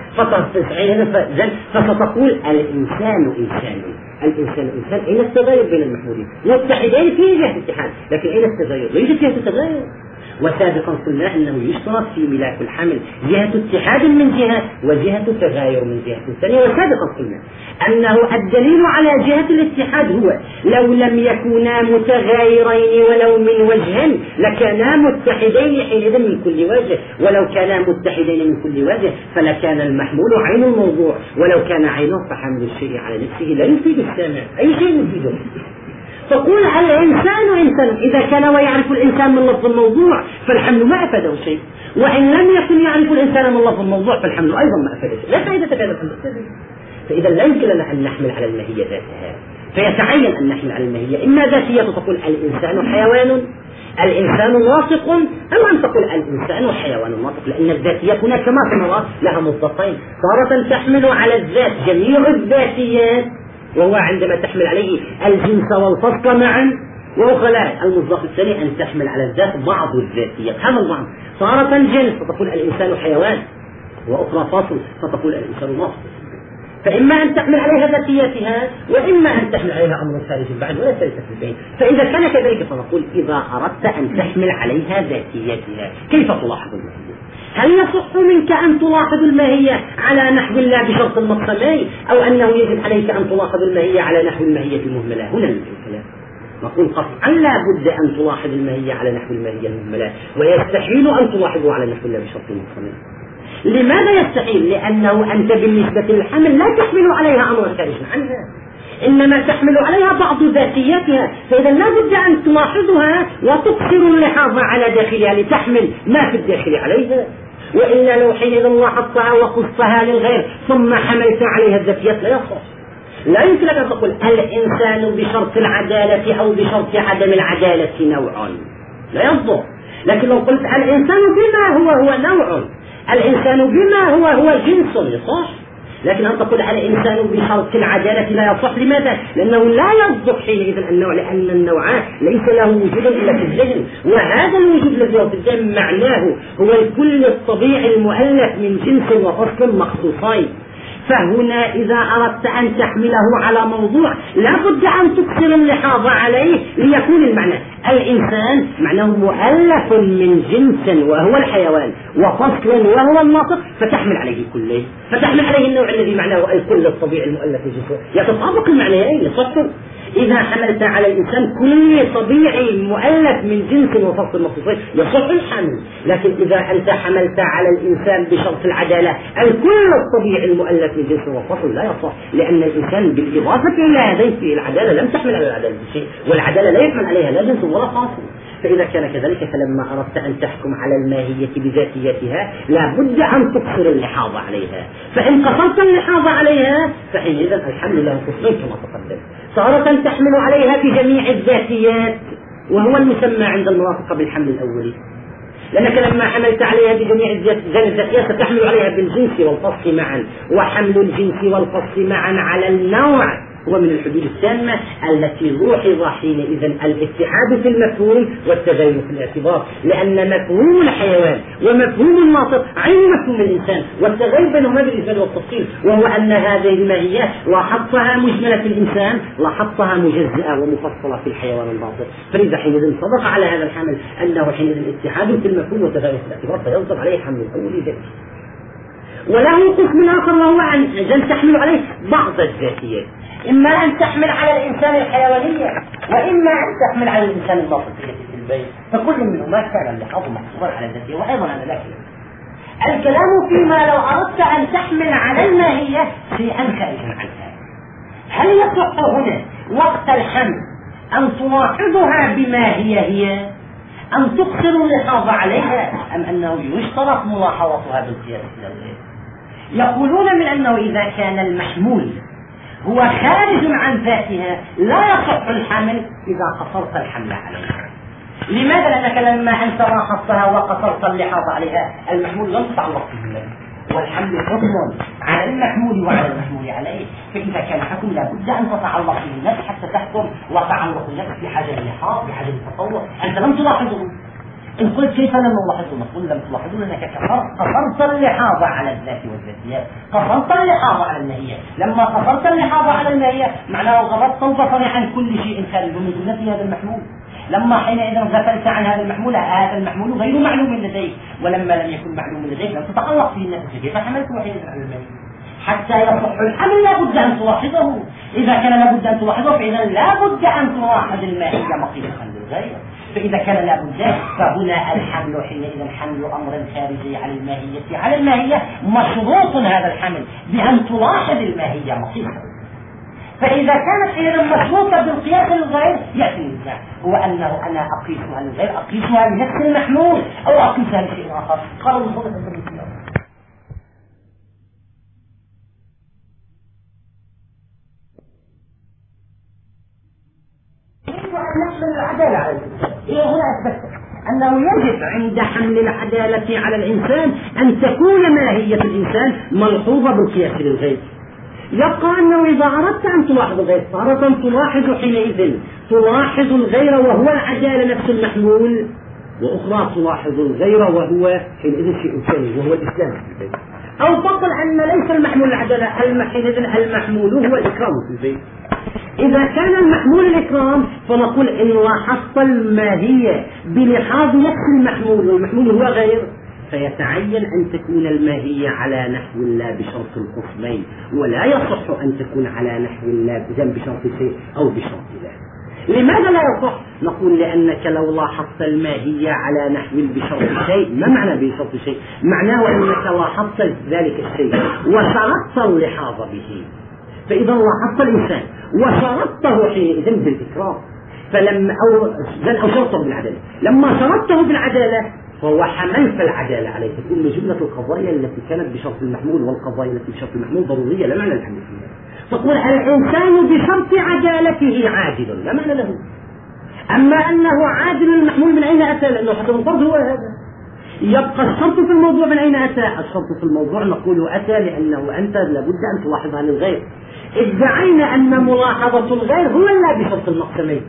فستقول الإنسان إنسان، الإنسان إنسان، أين التغاير بين المحمولين؟ متحدين في جهة الاتحاد لكن أين التغاير؟ لا يوجد جهة التغاير. وسابقا قلنا أنه يشترط في ملاك الحمل جهة اتحاد من جهة وجهة تغاير من جهة ثانية. وسابقا قلنا أنه الدليل على جهة الاتحاد هو لو لم يكونا متغايرين ولو من وجه لكانا متحدين حينئذ من كل وجه، ولو كانا متحدين من كل وجه فلكان المحمول عين الموضوع، ولو كان عينه فحمل الشيء على نفسه لا يفيد السامع أي شيء يفيده. تقول الإنسان إنسان، إذا كان ويعرف الإنسان من لفظ الموضوع فالحمل ما أفاده شيء، وإن لم يكن يعرف الإنسان من لفظ الموضوع فالحمل أيضا ما أفاده شيء، لا فائدة في هذا الحمل. فإذا لا يمكن لنا أن نحمل على الماهية ذاتها، فيتعين أن نحمل على الماهية إما ذاتية تقول الإنسان حيوان، الإنسان ناطق، أو أن تقول الإنسان حيوان ناطق، لأن الذاتية هنا كما سنرى لها مصداقين، تارة تحمل على الذات جميع الذاتيات وهو عندما تحمل عليه الجنس والفصل معا، وأخرى لا، المصداق الثاني أن تحمل على الذات بعض الذاتيات، هذا البعض، تارة جنس فتقول الإنسان حيوان، وأخرى فصل فتقول الإنسان ناطق. فإما أن تحمل عليها ذاتياتها وإما أن تحمل عليها أمر خارج بعد ولا ثالثة في البين. فإذا كان كذلك فنقول إذا أردت أن تحمل عليها ذاتياتها كيف تلاحظ الماهية؟ هل يصح منك أن تلاحظ الماهية على نحو لا بشرط المقسمين، أو أنه يجب عليك أن تلاحظ الماهية على نحو الماهية المهملة؟ هنا الكلام. نقول قطعا لا بد أن تلاحظ الماهية على نحو الماهية المهملة، ويستحيل أن تلاحظه على نحو لا بشرط المقسمين. لماذا يستحيل؟ لأنه أنت بالنسبة للحمل لا تحمل عليها أمر خارج عنها، إنما تحمل عليها بعض ذاتياتها، فإذا لا بد أن تلاحظها وتقصر اللحاظ على داخلها لتحمل ما في الداخل عليها، وإلا لو حينئذ لاحظتها وقصتها للغير ثم حملت عليها الذاتيات لا يصح. لا يمكن أن تقول الإنسان بشرط العدالة أو بشرط عدم العدالة نوع، لا يصح. لكن لو قلت الإنسان بما هو هو نوع، الإنسان بما هو هو جنس يصح، لكن أن تقول الإنسان بشرط العدالة لا يصح. لماذا؟ لأنه لا يصدق حينئذ النوع، لأن النوع ليس له وجود إلا في الذهن، وهذا الوجود الذي هو في الذهن معناه هو الكل الطبيعي المؤلف من جنس وفصل مخصوصين. فهنا إذا أردت أن تحمله على موضوع لا بد أن تكثر اللحاظ عليه ليكون المعنى الإنسان معناه مؤلف من جنس وهو الحيوان وفصل وهو الناطق، فتحمل عليه كله، فتحمل عليه النوع الذي معناه الكل الطبيعي المؤلف من جنس، يتطابق المعنيين يصدق. إذا حملت على الإنسان كل طبيعي مؤلف من جنس وفصل مخصوصين يصح الحمل، لكن إذا أنت حملت على الإنسان بشرط العدالة الكل الطبيعي المؤلف من جنس وفصل لا يصح، لأن الإنسان بالإضافة إلى هذين في العدالة لم تحمل على العدالة شيء، والعدالة لا يحمل عليها لا جنس ولا فاصل. فإذا كان كذلك فلما أردت أن تحكم على الماهية بذاتيتها لا بد أن تقصر اللحاظ عليها، فإن قصرت اللحاظ عليها فحينئذ الحمل له قسمين كما تقدم، تارة تحمل عليها بجميع الذاتيات وهو المسمى عند الموافقة بالحمل الأولي، لأنك لما حملت عليها بجميع الذاتيات ستحمل عليها بالجنس والفصل معا، وحمل الجنس والفصل معا على النوع هو من الحدود التامة التي لوحظ حينئذ الاتحاد في المفهوم والتغير في الاعتبار، لأن مفهوم الحيوان ومفهوم الناطق عين مفهوم الإنسان، والتغير بينهما بالإجمال والتفصيل، وهو أن هذه الماهيات لاحظتها مجملة في الإنسان لاحظتها مجزئة ومفصلة في الحيوان الناطق، فإذا حينئذ صدق على هذا الحمل أنه حينئذ اتحاد في المفهوم والتغير في الاعتبار فيصدق عليه حمل الأول ذلك. وله قسم آخر وهو أن تحمل عليه بعض الذاتيات، إما أن تحمل على الإنسان الحيوانية وإما أن تحمل على الإنسان الناطقية في البيت، فكل منهما كان اللحاظ محصورا على الذاتية وأيضا على الأكل. الكلام فيما لو أردت أن تحمل على الماهية شيئا خارجا عنها، هل يصح هنا وقت الحمل أن تلاحظها بما هي هي أم تقصر اللحاظ عليها، أم أنه يشترط ملاحظتها بالقياس إلى الغير؟ يقولون من أنه إذا كان المحمول هو خارج عن ذاتها لا يصح الحمل إذا قصرت الحمل عليها. لماذا؟ لأنك لما أنت لاحظتها وقصرت اللحاظ عليها المحمول لم تتعلق به، والحمل حكم على المحمول وعلى المحمول عليه، فإذا كان حكم لابد أن تتعلق به النفس حتى تحكم، وتعلق النفس بحاجة اللحاظ بحاجة التطور، أنت لم تلاحظه. إن قلت كيف لم نلاحظه؟ نقول لم تلاحظه لأنك قصرت اللحاظ على الذات والذاتيات، قصرت اللحاظ على الماهية. لما قصرت اللحاظ على الماهية معناه غضبت البصر عن كل شيء خارج من جملة هذا المحمول. لما حينئذ غفلت عن هذا المحمول، هذا المحمول غير معلوم لديك، ولما لم يكن معلوم لديك لم تتعلق فيه النفس، كيف حملته حينئذ على المني؟ حتى يصح الحمل لا بد أن تلاحظه. إذا كان لا بد أن تلاحظه فإذا لا بد أن تلاحظ الماهية مقيسا للغير. فإذا كان لا بد فهنا الحمل حينئذ حمل أمر خارجي على الماهية على الماهية، مشروط هذا الحمل بأن تلاحظ الماهية مقيسا. فإذا كانت حينئذ مشروطة بالقياس للغير يأتي الإنسان هو أنه أنا أقيسها للغير، أقيسها لنفس المحمول أو أقيسها لشيء آخر. قالوا المصنف التمثيلي نحمل العدالة على الإنسان. إيه هنا أثبت أنه يجب عند حمل العدالة على الإنسان أن تكون ماهية الإنسان ملحوظة بالقياس للغير. يبقى أنه إذا أردت أن تلاحظ الغير تارة تلاحظ حينئذ تلاحظ الغير وهو العدالة نفس المحمول، وأخرى تلاحظ الغير وهو حينئذ شيء ثاني وهو الإسلام. أو تقل أن ليس المحمول العدالة، حينئذ المحمول هو الإكرام في البيت. إذا كان المحمول الإكرام فنقول إن لاحظت الماهية بلحاظ نفس المحمول والمحمول هو غير، فيتعين أن تكون الماهية على نحو لا بشرط القسمين، ولا يصح أن تكون على نحو لا بشرط شيء أو بشرط لا. لماذا لا يصح؟ نقول لأنك لو لاحظت الماهية على نحو بشرط شيء، ما معنى بشرط شيء؟ معناه أنك لاحظت ذلك الشيء وشرطت اللحاظ به، فإذا لاحظت الإنسان وشرطته حينئذ بالإكرام، فلما أو أو شرطه بالعدالة، لما شرطته بالعدالة فهو حملت العدالة عليه. تقول له جملة القضايا التي كانت بشرط المحمول والقضايا التي بشرط المحمول ضرورية لا معنى الحمل فيها. تقول الإنسان بشرط عدالته عادل لا معنى له. أما أنه عادل المحمول من أين أتى؟ لأنه حسب الفرض هو هذا. يبقى الشرط في الموضوع من أين أتى؟ الشرط في الموضوع نقول أتى لأنه أنت لابد أن تلاحظها للغير. ادعينا أن ملاحظة الغير هو لا بشرط المقسمين،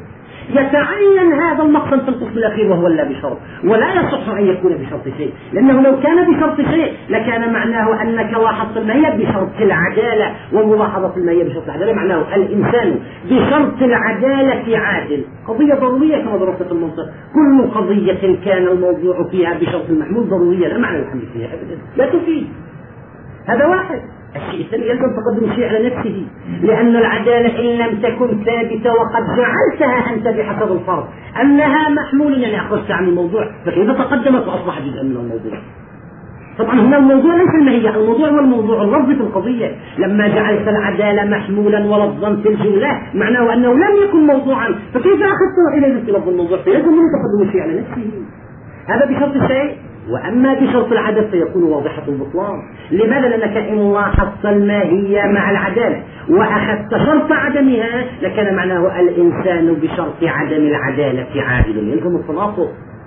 يتعين هذا المقسم في القسم الأخير وهو لا بشرط، ولا يصح أن يكون بشرط شيء، لأنه لو كان بشرط شيء لكان معناه أنك لاحظت الماهية بشرط العدالة، وملاحظة الماهية بشرط العدالة معناه الإنسان بشرط العدالة عادل. قضية ضرورية كما درست في المنطق، كل قضية كان الموضوع فيها بشرط المحمول ضرورية لا معنى الحمل فيها أبدا، لا تفيد. هذا واحد. الشيء الثاني يلزم تقدم الشيء على نفسه، لأن العدالة إن لم تكن ثابتة وقد جعلتها أنت بحسب الفرض أنها محمول، يعني أخذت عن الموضوع، فكيف تقدمت وأصبح جزءا من الموضوع؟ طبعا هنا الموضوع ليس الماهية، الموضوع هو الموضوع اللفظي في القضية. لما جعلت العدالة محمولا ولفظا في الجملة معناه أنه لم يكن موضوعا، فكيف أخذته إلى في لفظ الموضوع؟ فيلزم منه تقدم الشيء على نفسه. هذا بشرط الشيء. وأما بشرط العدل فيكون واضحة البطلان. لماذا؟ لأنك إن لاحظت الماهية مع العدالة وأخذت شرط عدمها لكان معناه الإنسان بشرط عدم العدالة عادل، يلزم التناقض.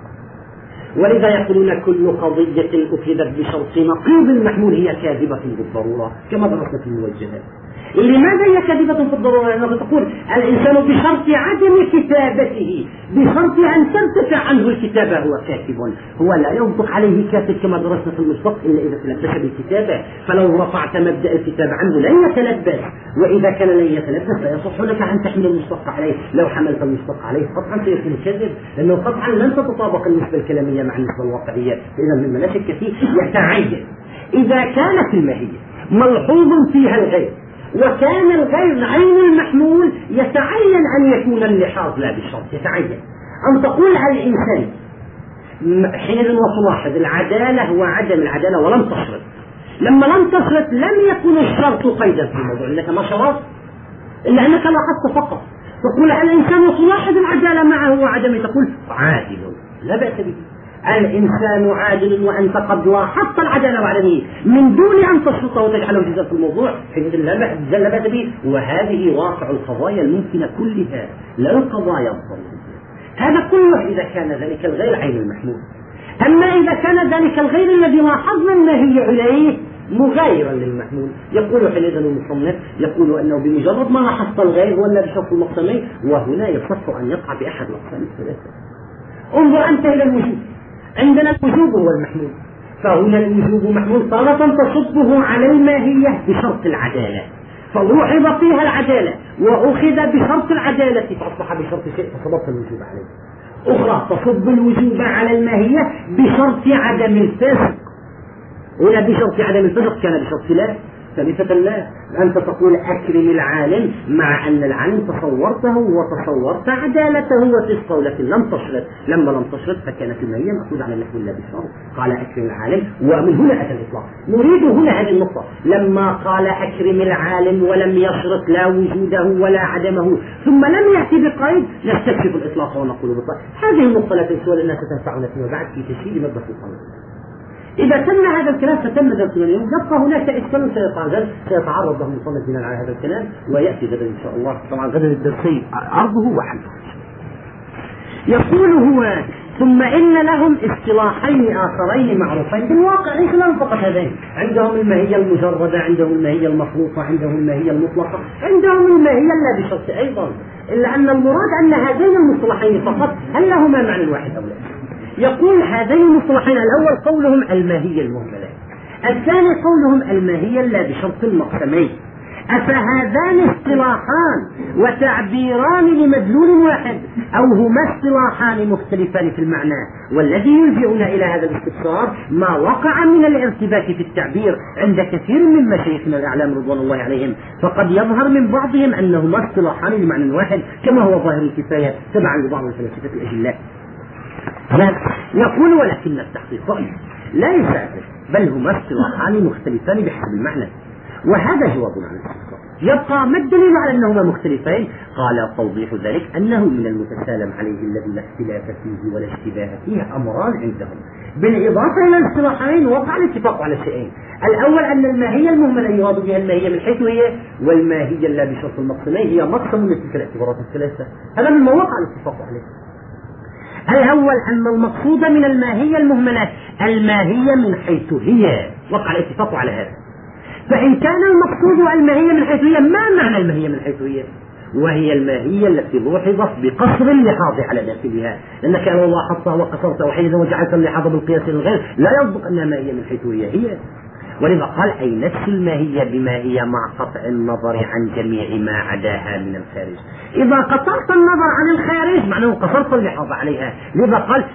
ولذا يقولون كل قضية أخذت بشرط نقيض المحمول هي كاذبة بالضرورة كما درسنا في الموجهات. لماذا هي كاذبة في الضرورة؟ لأنه تقول الإنسان بشرط عدم كتابته، بشرط أن ترتفع عنه الكتابة هو كاتب، هو لا ينطق عليه كاتب كما درسنا في المشتق إلا إذا تلبس بالكتابة، فلو رفعت مبدأ الكتاب عنه لن يتلبس، وإذا كان لن يتلبس فيصح لك أن تحمل المشتق عليه. لو حملت المشتق عليه قطعا سيكون كذب، لأنه قطعا لن تتطابق النسبة الكلامية مع النسبة الواقعية. إذا مما لا شك فيه يتعين إذا كانت الماهية ملحوظ فيها الغير وكان الغير عين المحمول يتعين أن يكون اللحاظ لا بالشرط، يتعين أن تقول الإنسان حين وتلاحظ العدالة وعدم العدالة ولم تشرط. لما لم تشرط لم يكن الشرط قيدا في الموضوع، لأنك ما شرط إلا أنك لاحظت فقط. تقول الإنسان تلاحظ العدالة معه وعدمه، تقول عادل لا بأس به. الإنسان عادل وأنت قد لاحظت العدالة وعدمه من دون أن تشرطه وتجعله جزءا في الموضوع، حيث لا بأس به. وهذه واقع القضايا الممكنة كلها، لا القضايا الضرورية. هذا كله إذا كان ذلك الغير عين المحمول. أما إذا كان ذلك الغير الذي لاحظنا الماهية عليه مغايرا للمحمول، يقول حينئذ المصنف يقول أنه بمجرد ما لاحظت الغير ولا بشرط المقسمين، وهنا يصح أن يقع بأحد الأقسام الثلاثة. انظر أنت إلى الوجوب، عندنا الوجوب هو المحمول، فهنا الوجوب محمول طالما تصبه على الماهية بشرط العدالة، فلوحظ فيها العدالة وأخذ بشرط العدالة فأصبح بشرط شيء فصدق الوجوب عليه. أخرى تصب الوجوب على الماهية بشرط عدم الفسق، ولا بشرط عدم الفسق كان بشرط لا. ثالثة لا، أنت تقول أكرم العالم مع أن العالم تصورته وتصورت عدالته وفسقه، لكن لم تشرط. لما لم تشرط فكانت الماهية مأخوذ على النحو لا بشرط. قال أكرم العالم، ومن هنا أتى الإطلاق. نريد هنا هذه النقطة، لما قال أكرم العالم ولم يشرط لا وجوده ولا عدمه ثم لم يأتي بقيد، نستكشف الإطلاق ونقول بالطبع هذه النقطة لا تنسوا لأنها ستنفعنا فيما بعد في تشييد مبدأ القانون. إذا تم هذا الكلام فتم درس اليوم، يبقى هناك إشكال سيتعرض له المصنف بناء على هذا الكلام ويأتي غدا إن شاء الله. طبعا غدا الدرسين عرضه وحله. يقول هو ثم إن لهم اصطلاحين آخرين معروفين بالواقع، ليس لهم فقط هذين، عندهم الماهية المجردة، عندهم الماهية المخلوطة، عندهم الماهية المطلقة، عندهم الماهية لا بشرط أيضا، إلا أن المراد أن هذين المصطلحين فقط هل لهما معنى واحد أو لا. يقول هذين المصطلحين الأول قولهم الماهية المهملة، الثاني قولهم الماهية لا بشرط المقسمين. أفهذان اصطلاحان وتعبيران لمدلول واحد أو هما اصطلاحان مختلفان في المعنى؟ والذي يلجئنا إلى هذا الاستفسار ما وقع من الارتباك في التعبير عند كثير من مشايخنا الأعلام رضوان الله عليهم، فقد يظهر من بعضهم أنهما اصطلاحان لمعنى واحد كما هو ظاهر الكفاية تبعا لبعض الفلاسفة الأجلاء. يقول ولكن التحقيق ليس بل هما اصطلاحان مختلفان بحسب المعنى، وهذا جواب عن الاستفسار. يبقى ما الدليل على أنهما مختلفين؟ قال توضيح ذلك أنه من المتسالم عليه الذي لا اختلاف فيه ولا اشتباه فيه أمران عندهم، بالإضافة إلى الاصطلاحين وقع الاتفاق على شيئين: الأول أن الماهية المهملة يراد بها الماهية من حيث هي، والماهية لا بشرط المقسمين هي مقسم من تلك الاعتبارات الثلاثة. هذا مما وقع الاتفاق عليه. الأول أن المقصود من الماهية المهملة الماهية من حيث هي، وقع الاتفاق على هذا. فإن كان المقصود الماهية من حيث هي، ما معنى الماهية من حيث هي؟ وهي الماهية التي لوحظت بقصر اللحاظ على داخلها، لأنك لو لاحظتها وقصرت وحيدا وجعلت اللحاظ بالقياس للغير لا يصدق أنها ماهية من حيث هي هي. ولذا قال أي نفس الماهية بما هي مع قطع النظر عن جميع ما عداها من الخارج. إذا قطعت النظر عن الخارج معناه قصرت اللحاظ عليها، لذا قال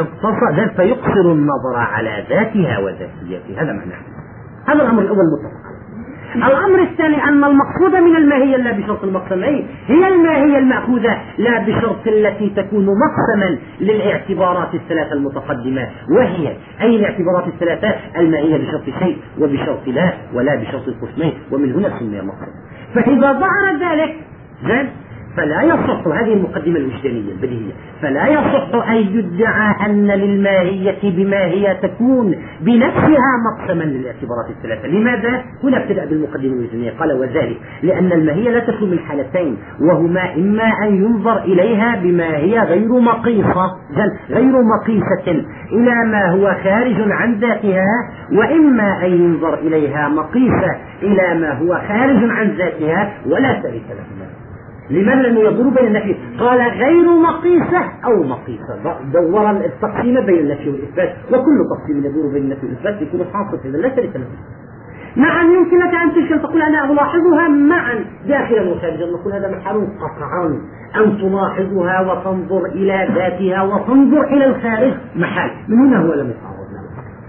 فيقصر النظر على ذاتها وذاتيتها. هذا معناه. هذا الأمر الأول متفق. الأمر الثاني أن المقصود من الماهية لا بشرط المقسمين هي الماهية المأخوذة لا بشرط التي تكون مقسما للاعتبارات الثلاثة المتقدمة، وهي أي الاعتبارات الثلاثة؟ الماهية بشرط شيء وبشرط لا ولا بشرط القسمين، ومن هنا سمي مقسم. فإذا ظهر ذلك زين فلا يصح، هذه المقدمة الوجدانية البديهية، فلا يصح أن يدعى أن للماهية بما هي تكون بنفسها مقسما للاعتبارات الثلاثة. لماذا؟ هنا ابتدأ بالمقدمة الوجدانية. قال وذلك لأن الماهية لا تكون من حالتين، وهما إما أن ينظر إليها بما هي غير مقيسة غير مقيسة إلى ما هو خارج عن ذاتها، وإما أن ينظر إليها مقيسة إلى ما هو خارج عن ذاتها ولا ثالث لهما. لماذا؟ لأنه يدور بين النفي. قال غير مقيسة أو مقيسة، دور التقسيم بين النفي والإثبات، وكل تقسيم يدور بين النفي والإثبات يكون حاصل، إذا لا ثالث له. نعم يمكن لك أن تشكل تقول أنا ألاحظها معا داخلا وخارجا، نقول هذا محال قطعا. أن تلاحظها وتنظر إلى ذاتها وتنظر إلى الخارج محال، من هنا هو لم يتعرض له.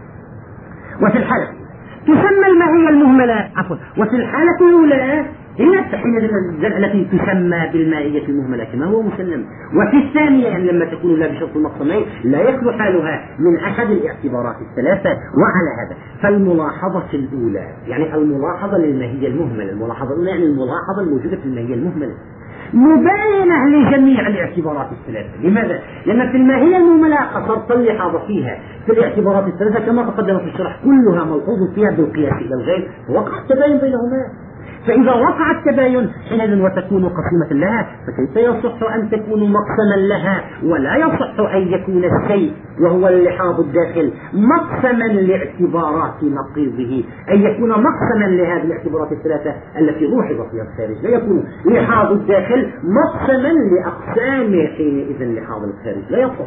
وفي الحالة تسمى الماهية المهملة عفوا وفي الحالة الأولى هي التي تسمى بالماهية المهملة كما هو مسلم. وفي الثانية أن لما تكون لا بشرط المقسمين لا يخلو حالها من أحد الاعتبارات الثلاثة. وعلى هذا فالملاحظة الأولى يعني الملاحظة للماهية المهملة، الملاحظة الأولى يعني الملاحظة الموجودة في الماهية المهملة مباينة لجميع الاعتبارات الثلاثة. لماذا؟ لأن في الماهية المهملة قصرت اللحاظ فيها في الاعتبارات الثلاثة كما تقدم في الشرح، كلها ملحوظ فيها بالقياس إلى الغير، وقع التباين بينهما. فإذا وقع التباين حينئذ وتكون قسيمة لها، فكيف يصح أن تكون مقسما لها؟ ولا يصح أن يكون الشيء وهو اللحاظ الداخل مقسما لاعتبارات نقيضه، أن يكون مقسما لهذه الاعتبارات الثلاثة التي لوحظت فيها الخارج. لا يكون لحاظ الداخل مقسما لأقسام حينئذ لحاظ الخارج، لا يصح،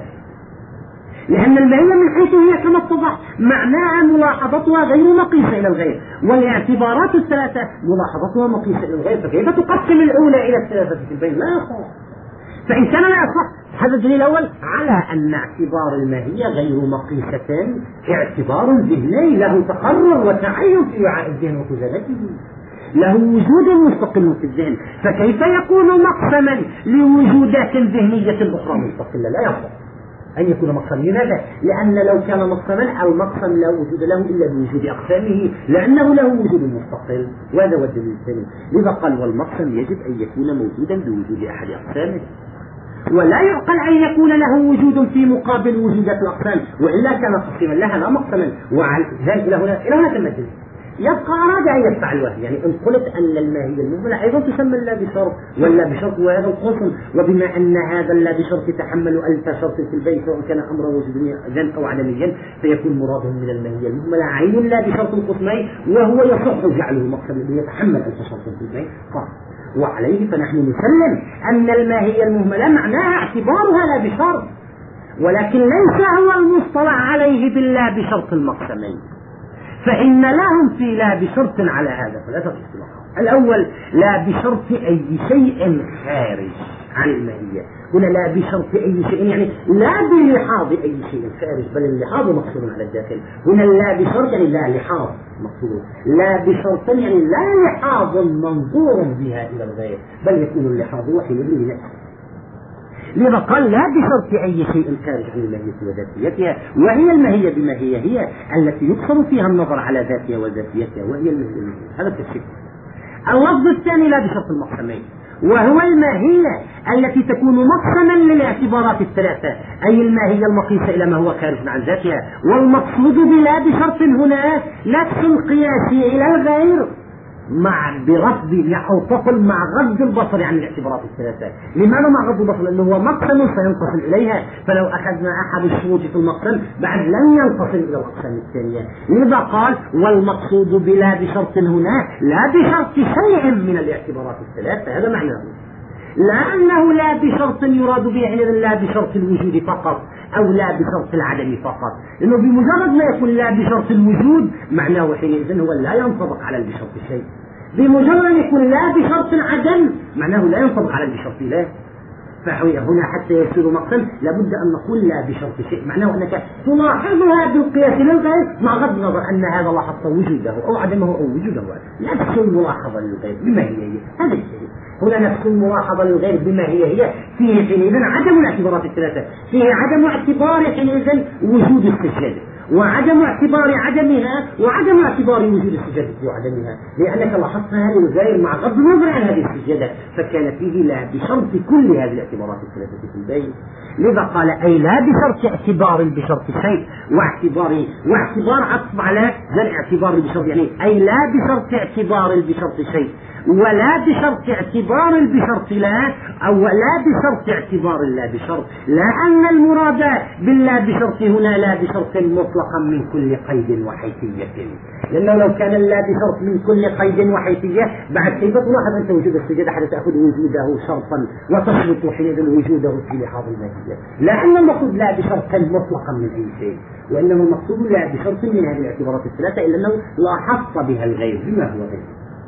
لأن الماهية من حيث هي كما اتضح معناها ملاحظتها غير مقيسة إلى الغير، والاعتبارات الثلاثة ملاحظتها مقيسة إلى الغير، فكيف تقسم الأولى إلى الثلاثة في البين؟ لا يصح. فإن كان لا يصح، هذا الدليل الأول على أن اعتبار الماهية غير مقيسة، اعتبار ذهني له تقرر وتعين في وعاء الذهن وخزانته، له وجود مستقل في الذهن، فكيف يكون مقسما لوجودات ذهنية أخرى مستقلة؟ لا يصح أن يكون مقسما. لماذا؟ لأن لو كان مقسما المقسم لا وجود له إلا بوجود أقسامه، لأنه له وجود مستقل، وهذا هو الدليل الثاني. لذا قال والمقسم يجب أن يكون موجودا بوجود أحد أقسامه، ولا يعقل أن يكون له وجود في مقابل وجودات الأقسام، وإلا كان تقسيما لها لا مقسما. وعلى ذلك إلى هنا إلى هنا تمثل يبقى أراد أن يدفع الوهم. يعني إن قلت أن الماهية المهملة أيضا تسمى لا بشرط ولا بشرط وهذا القسم، وبما أن هذا لا بشرط يتحمل ألف شرط في البيت سواء كان أمرا وجوديا أو عدميا، فيكون مراده من الماهية المهملة عين لا بشرط القسمين، وهو يصح جعله مقسما ليتحمل ألف شرط في البيت. وعليه فنحن نسلم أن الماهية المهملة معناها اعتبارها لا بشرط، ولكن ليس هو المصطلح عليه باللا بشرط المقسمين، فإن لهم في لا بشرط على هذا ثلاثة اصطلاحات. الأول لا بشرط أي شيء خارج عن الماهية. هنا لا بشرط أي شيء يعني لا بلحاظ أي شيء خارج، بل اللحاظ مقصود على الداخل. هنا لا بشرط يعني لا لحاظ مقصود، لا بشرط يعني لا لحاظ منظور بها إلى الغير، بل يكون اللحاظ وحيد لنفسه. لذا قال لا بشرط أي شيء خارج عن الماهية وذاتيتها، وهي الماهية بما هي هي التي يقصد فيها النظر على ذاتها وذاتيتها، وهي الماهية. هذا التفسير. اللفظ الثاني لا بشرط المقسمين، وهو الماهية التي تكون مقسما للاعتبارات الثلاثة، أي الماهية المقيسة إلى ما هو خارج عن ذاتها. والمقصود بلا بشرط هنا نفس القياس إلى الغير مع برفض أو تصل مع غض البصر عن الاعتبارات الثلاثة. لماذا مع غض البصر؟ لأنه هو مقسم سينفصل إليها، فلو أخذنا أحد الشروط في المقسم بعد لن ينفصل إلى الأقسام الثانية. لذا قال والمقصود بلا بشرط هنا لا بشرط شيء من الاعتبارات الثلاثة، هذا معناه، لا أنه لا بشرط يراد به يعني لا بشرط الوجود فقط أو لا بشرط العدم فقط، لأنه بمجرد ما يكون لا بشرط الوجود معناه حينئذ هو لا ينطبق على البشرط شيء. بمجرد أن يكون لا بشرط العدم معناه لا ينطبق على البشرط لا. فهنا حتى يصير مقسم لابد أن نقول لا بشرط شيء، معناه أنك تلاحظها بالقياس للغير مع غض النظر أن هذا لاحظت وجوده أو عدمه أو وجوده، نفس الملاحظة للغير بما هي هي. هذا الشيء هنا نفس الملاحظة للغير بما هي هي، فيه حينئذ عدم الاعتبارات الثلاثة، فيه عدم اعتبار حينئذ وجود السجادة، وعدم اعتبار عدمها، وعدم اعتبار وجود السجادة وعدمها، لأنك لاحظتها للغير مع غض النظر عن هذه السجادة، فكان فيه لا بشرط كل هذه الاعتبارات الثلاثة في البيت. لذا قال أي لا بشرط اعتبار بشرط شيء، واعتبار واعتبار عطف على ذا الاعتبار بشرط، يعني أي لا بشرط اعتبار بشرط شيء، ولا بشرط اعتبار بشرط لا، أو لا بشرط اعتبار لا بشرط، لأن المراد باللا بشرط هنا لا بشرط مطلقا من كل قيد وحيثية، لأنه لو كان لا بشرط من كل قيد وحيثية بعد كيف تلاحظ أنت وجود السجادة حتى تأخذ وجوده شرطا وتشرط حينئذ وجوده في لحاظ الماهية، لأن المقصود لا بشرط مطلقا من أي شيء، وإنما المقصود لا بشرط من هذه الاعتبارات الثلاثة إلا أنه لاحظت بها الغير بما هو غير.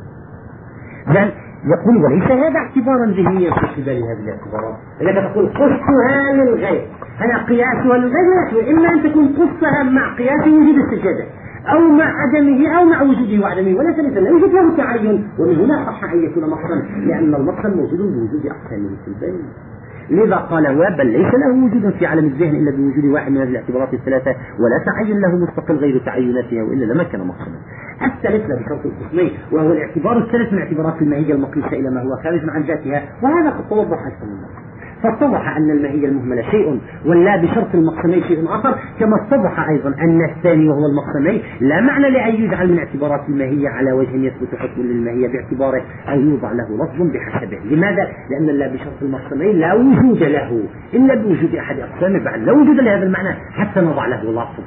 بل يقول وليس هذا اعتبارا ذهنيا في قبل هذه الاعتبارات، انك تقول قصتها للغير، هنا قياسها للغير، اما ان تكون قصتها مع قياس وجود السجادة او مع عدمه او مع وجوده وعدمه، وليس لا يوجد له تعين، ومن هنا صح ان يكون مقسم، لان المقسم موجود بوجود اقسامه في البين. لذا قال وبل ليس له وجود في عالم الذهن الا بوجود واحد من هذه الاعتبارات الثلاثه، ولا تعين له مستقل غير تعيناتها، والا لما كان مقسما. الثالث لا بشرط القسمين، وهو الاعتبار الثالث من اعتبارات الماهية المقيسة الى ما هو خارج عن ذاتها، وهذا قد توضح اكثر من مرة. فاتضح ان الماهية المهملة شيء ولا بشرط المقسمين شيء اخر، كما اتضح ايضا ان الثاني وهو المقسمين لا معنى لان يجعل من اعتبارات الماهية على وجه يثبت حكم للماهية باعتباره او يوضع له لفظ بحسبه. لماذا؟ لان لا بشرط المقسمين لا وجود له الا بوجود احد اقسامه، بعد لا وجود لهذا المعنى حتى نضع له لفظ.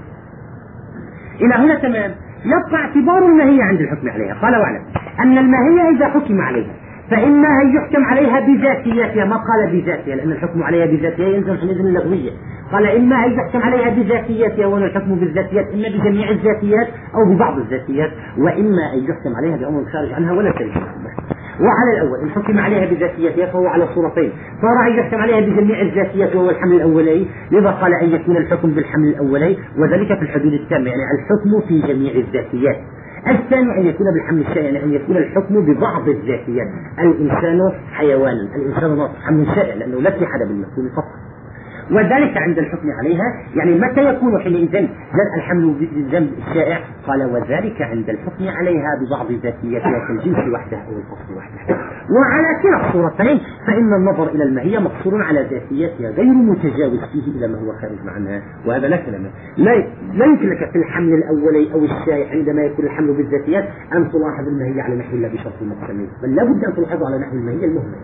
الى هنا تمام. يبقى اعتبار الماهية عند الحكم عليها. قال واعلم ان الماهية اذا حكم عليها فإما أن يحكم عليها بذاتياتها، ما قال بذاتها لأن الحكم عليها بذاتها ينزل حينئذ اللغوية، قال إما أن يحكم عليها بذاتياتها ولا الحكم بالذاتيات إما بجميع الذاتيات أو ببعض الذاتيات، وإما أن يحكم عليها بأمر خارج عنها ولا شريك عنها. وعلى الأول إن حكم عليها بذاتيتها فهو على صورتين، صار أن يحكم عليها بجميع الذاتيات وهو الحمل الأولي، لذا قال أن يكون الحكم بالحمل الأولي وذلك في الحدود التامة، يعني الحكم في جميع الذاتيات. الثاني أن يكون بالحمل الشائع، يعني أن يكون الحكم ببعض الذاتيات. الإنسان حيوان، الإنسان ناطق، حمل شائع لأنه لا اتحاد بالمفهوم فقط. وذلك عند الحكم عليها، يعني متى يكون حينئذ الحمل بالذنب الشائع؟ قال وذلك عند الحكم عليها ببعض ذاتياتها كالجنس وحده أو الفصل وحده. وعلى كلا الصورتين فإن النظر إلى الماهية مقصور على ذاتياتها غير متجاوز فيه إلى ما هو خارج عنها، وهذا لا كلام. لا لا يمكن لك في الحمل الأولي أو الشائع عندما يكون الحمل بالذاتيات أن تلاحظ الماهية على نحو لا بشرط المقسمين، بل لا بد أن تلاحظ على نحو الماهية المهمة.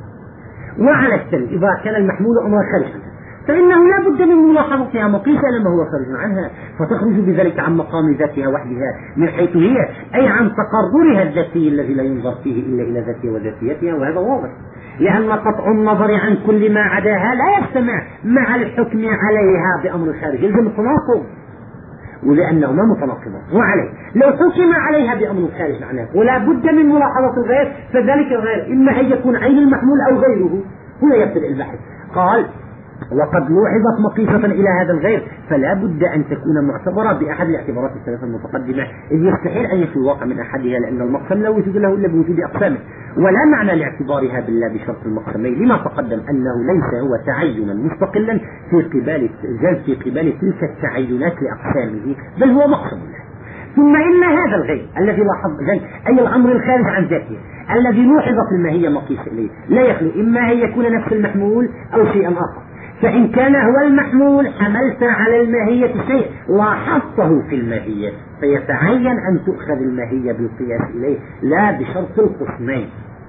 وعلى الثاني إذا كان المحمول أمر خارج عنها فإنه لا بد من ملاحظتها مقيسة لما هو خارج عنها، فتخرج بذلك عن مقام ذاتها وحدها من حيث هي، أي عن تقررها الذاتي الذي لا ينظر فيه إلا إلى ذاتها وذاتيتها، وهذا واضح، لأن قطع النظر عن كل ما عداها لا يجتمع مع الحكم عليها بأمر خارج، يلزم التناقض، ولأنهما متناقضان. وعليه لو حكم عليها بأمر خارج عنها ولا بد من ملاحظة الغير، فذلك الغير إما أن يكون عين المحمول أو غيره. هنا يبدأ البحث. قال وقد لوحظت مقيسة إلى هذا الغير فلا بد أن تكون معتبرة بأحد الاعتبارات الثلاثة المتقدمة، إذ يستحيل أن يكون الواقع من أحدها، لأن المقسم لا وجود له إلا بوجود أقسامه، ولا معنى لاعتبارها بالله بشرط المقسمين لما تقدم أنه ليس هو تعينا مستقلا في قبال في قبال تلك التعينات لأقسامه، بل هو مقسم له. ثم إن هذا الغير الذي لاحظ أي الأمر الخارج عن ذاته الذي لوحظت الماهية مقيسة إليه لا يخلو إما أن يكون نفس المحمول أو شيئا آخر، فإن كان هو المحمول حملت على الماهية شيء لاحظته في الماهية، فيتعين أن تؤخذ الماهية بالقياس إليه لا بشرط القسمين.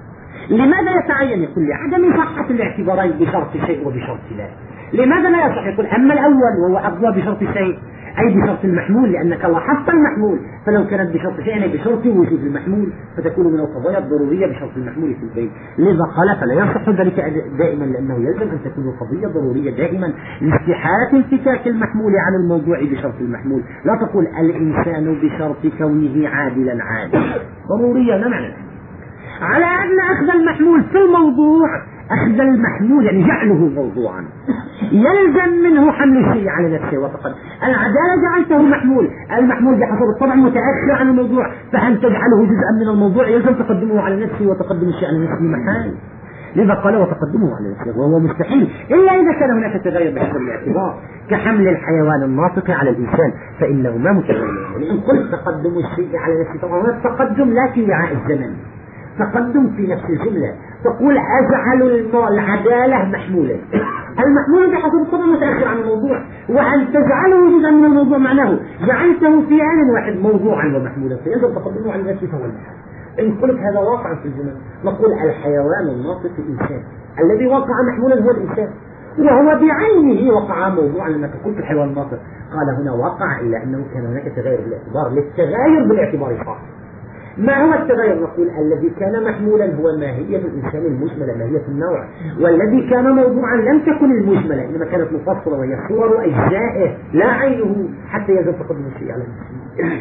لماذا يتعين؟ يقول لعدم صحة الاعتبارين بشرط شيء وبشرط لا. لماذا لا يصح؟ يقول أما الأول وهو أخذها بشرط شيء أي بشرط المحمول، لأنك لاحظت المحمول، فلو كانت بشرط شيء يعني بشرط وجود المحمول فتكون من القضايا الضرورية بشرط المحمول في البيت. لذا قال فلا يصح ذلك دائما، لأنه يلزم أن تكون القضية ضرورية دائما لاستحالة انفكاك المحمول عن الموضوع بشرط المحمول. لا تقول الإنسان بشرط كونه عادلا عادلا، ضرورية لا معنى، على أن أخذ المحمول في الموضوع أخذ المحمول يعني جعله موضوعا يلزم منه حمل الشيء على نفسه. وفقد العدالة جعلته محمول، المحمول بحسب الطبع متأخر عن الموضوع، فأن تجعله جزءا من الموضوع يلزم تقدمه على نفسه وتقدم الشيء على نفسه محال. لذا قال وتقدمه على نفسه، وهو مستحيل إلا إذا كان هناك تغير بحسب الاعتبار كحمل الحيوان الناطق على الإنسان فإنه ما متغير. يعني إن قلت تقدم الشيء على نفسه طبعا هذا التقدم لا في وعاء الزمن، تقدم في نفس الجملة. تقول أجعل العدالة محمولا، المحمول بحسب الطبع متأخر عن الموضوع، وأن تجعله جزءا من الموضوع معناه جعلته في آن واحد موضوعا ومحمولا، فيجب تقدمه على نفسه فهو المحال. إن قلت هذا واقع في الجمل نقول الحيوان الناطق الإنسان، الذي وقع محمولا هو الإنسان، وهو بعينه وقع موضوعا. لما قلت الحيوان الناطق قال هنا وقع إلا أنه كان هناك تغير بالاعتبار، للتغير بالاعتبار صح. ما هو التغير؟ نقول الذي كان محمولا هو ماهية الإنسان المجملة، ماهية النوع، والذي كان موضوعا لم تكن المجملة إنما كانت مفصلة وهي صور أجزائه لا عينه، حتى يجب تقدم الشيء على نفسه.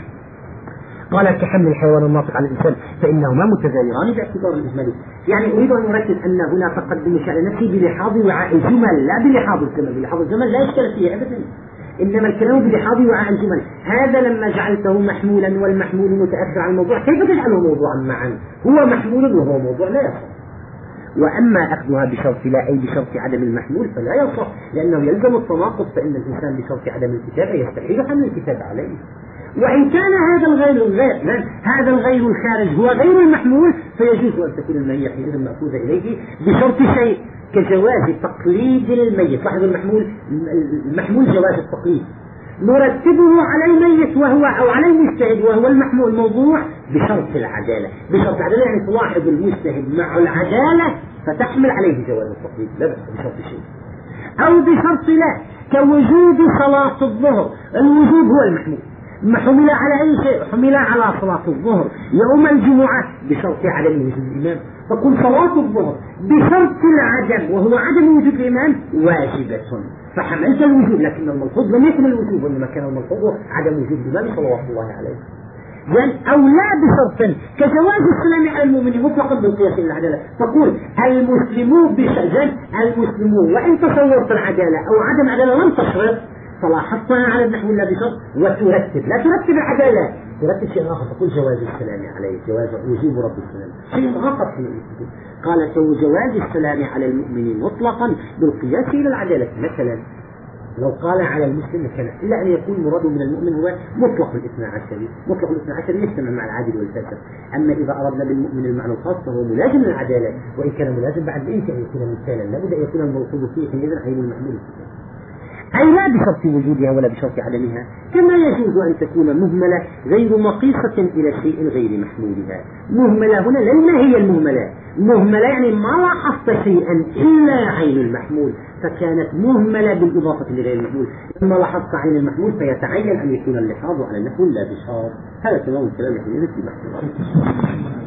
قال كحمل الحيوان الناطق على الإنسان فإنهما متغيران باعتبار الإجمالي. يعني أريد أن أركز أن هنا تقدم الشيء على نفسه بلحاظ وعاء الجمل لا بلحاظ الزمن. بلحاظ الزمن لا إشكال فيه أبدا، إنما الكلام بلحاظ وعاء الجمل. هذا لما جعلته محمولا والمحمول متأثر عن الموضوع كيف تجعله موضوعا معا؟ هو محمول وهو موضوع لا يصح. وأما أخذها بشرط لا أي بشرط عدم المحمول فلا يصح، لأنه يلزم التناقض، فإن الإنسان بشرط عدم الكتابة يستحيل حمل الكتابة عليه. وإن كان هذا الغير الغير هذا الغير الخارج هو غير المحمول فيجوز أن تكون المية حينئذ مأخوذة إليه بشرط شيء كجواز تقليد الميت. لاحظوا المحمول المحمول جواز التقليد نرتبه على الميت وهو أو على المجتهد وهو المحمول الموضوع بشرط العدالة. بشرط العدالة يعني تلاحظ المجتهد مع العدالة فتحمل عليه جواز التقليد لا بس بشرط شيء، أو بشرط لا كوجود صلاة الظهر. الوجود هو المحمول، ما حمل على أي شيء؟ حمل على صلاة الظهر يوم الجمعة بشرط عدم وجود الإمام، فقل صلاة الظهر بشرط العدم وهو عدم وجود الإمام واجبة، فحملت الوجود، لكن الملحوظ لم يكن الوجوب، وإنما كان الملحوظ عدم وجود الإمام صلوات الله عليه. أو لا بشرط كجواز السلام على المؤمن مطلقا بالقياس إلى العدالة. تقول المسلمون بشأن المسلمون، وإن تصورت العدالة أو عدم العدالة لم تشرط فلاحظتها على النحو لا بشرط وترتب، لا ترتب العدالة، ترتب شيء آخر، تقول جواز السلام عليه، جواز وجوب رد السلام، شيء آخر. قال جواز السلام على المؤمن مطلقا بالقياس إلى العدالة. مثلا لو قال على المسلم كان إلا أن يكون مراد من المؤمن هو مطلق الاثنى عشري، مطلق الاثنى عشري يجتمع مع العادل والفاسق. أما إذا أردنا بالمؤمن المعنى الخاص فهو ملازم للعدالة، وإن كان ملازم بعد بإمكانه أن يكون مثالا، لابد أن يكون الملحوظ فيه حينئذ عين المحمول، أي لا بشرط وجودها ولا بشرط عدمها. كما يجوز أن تكون مهملة غير مقيسة إلى شيء غير محمولها. مهملة هنا لما هي المهملة؟ مهملة يعني ما لاحظت شيئا إلا عين المحمول، فكانت مهملة بالإضافة لغير المحمول. لما لاحظت عين المحمول فيتعين أن يكون اللحاظ على النحو لا بشرط. هذا تمام الكلام في المحمول.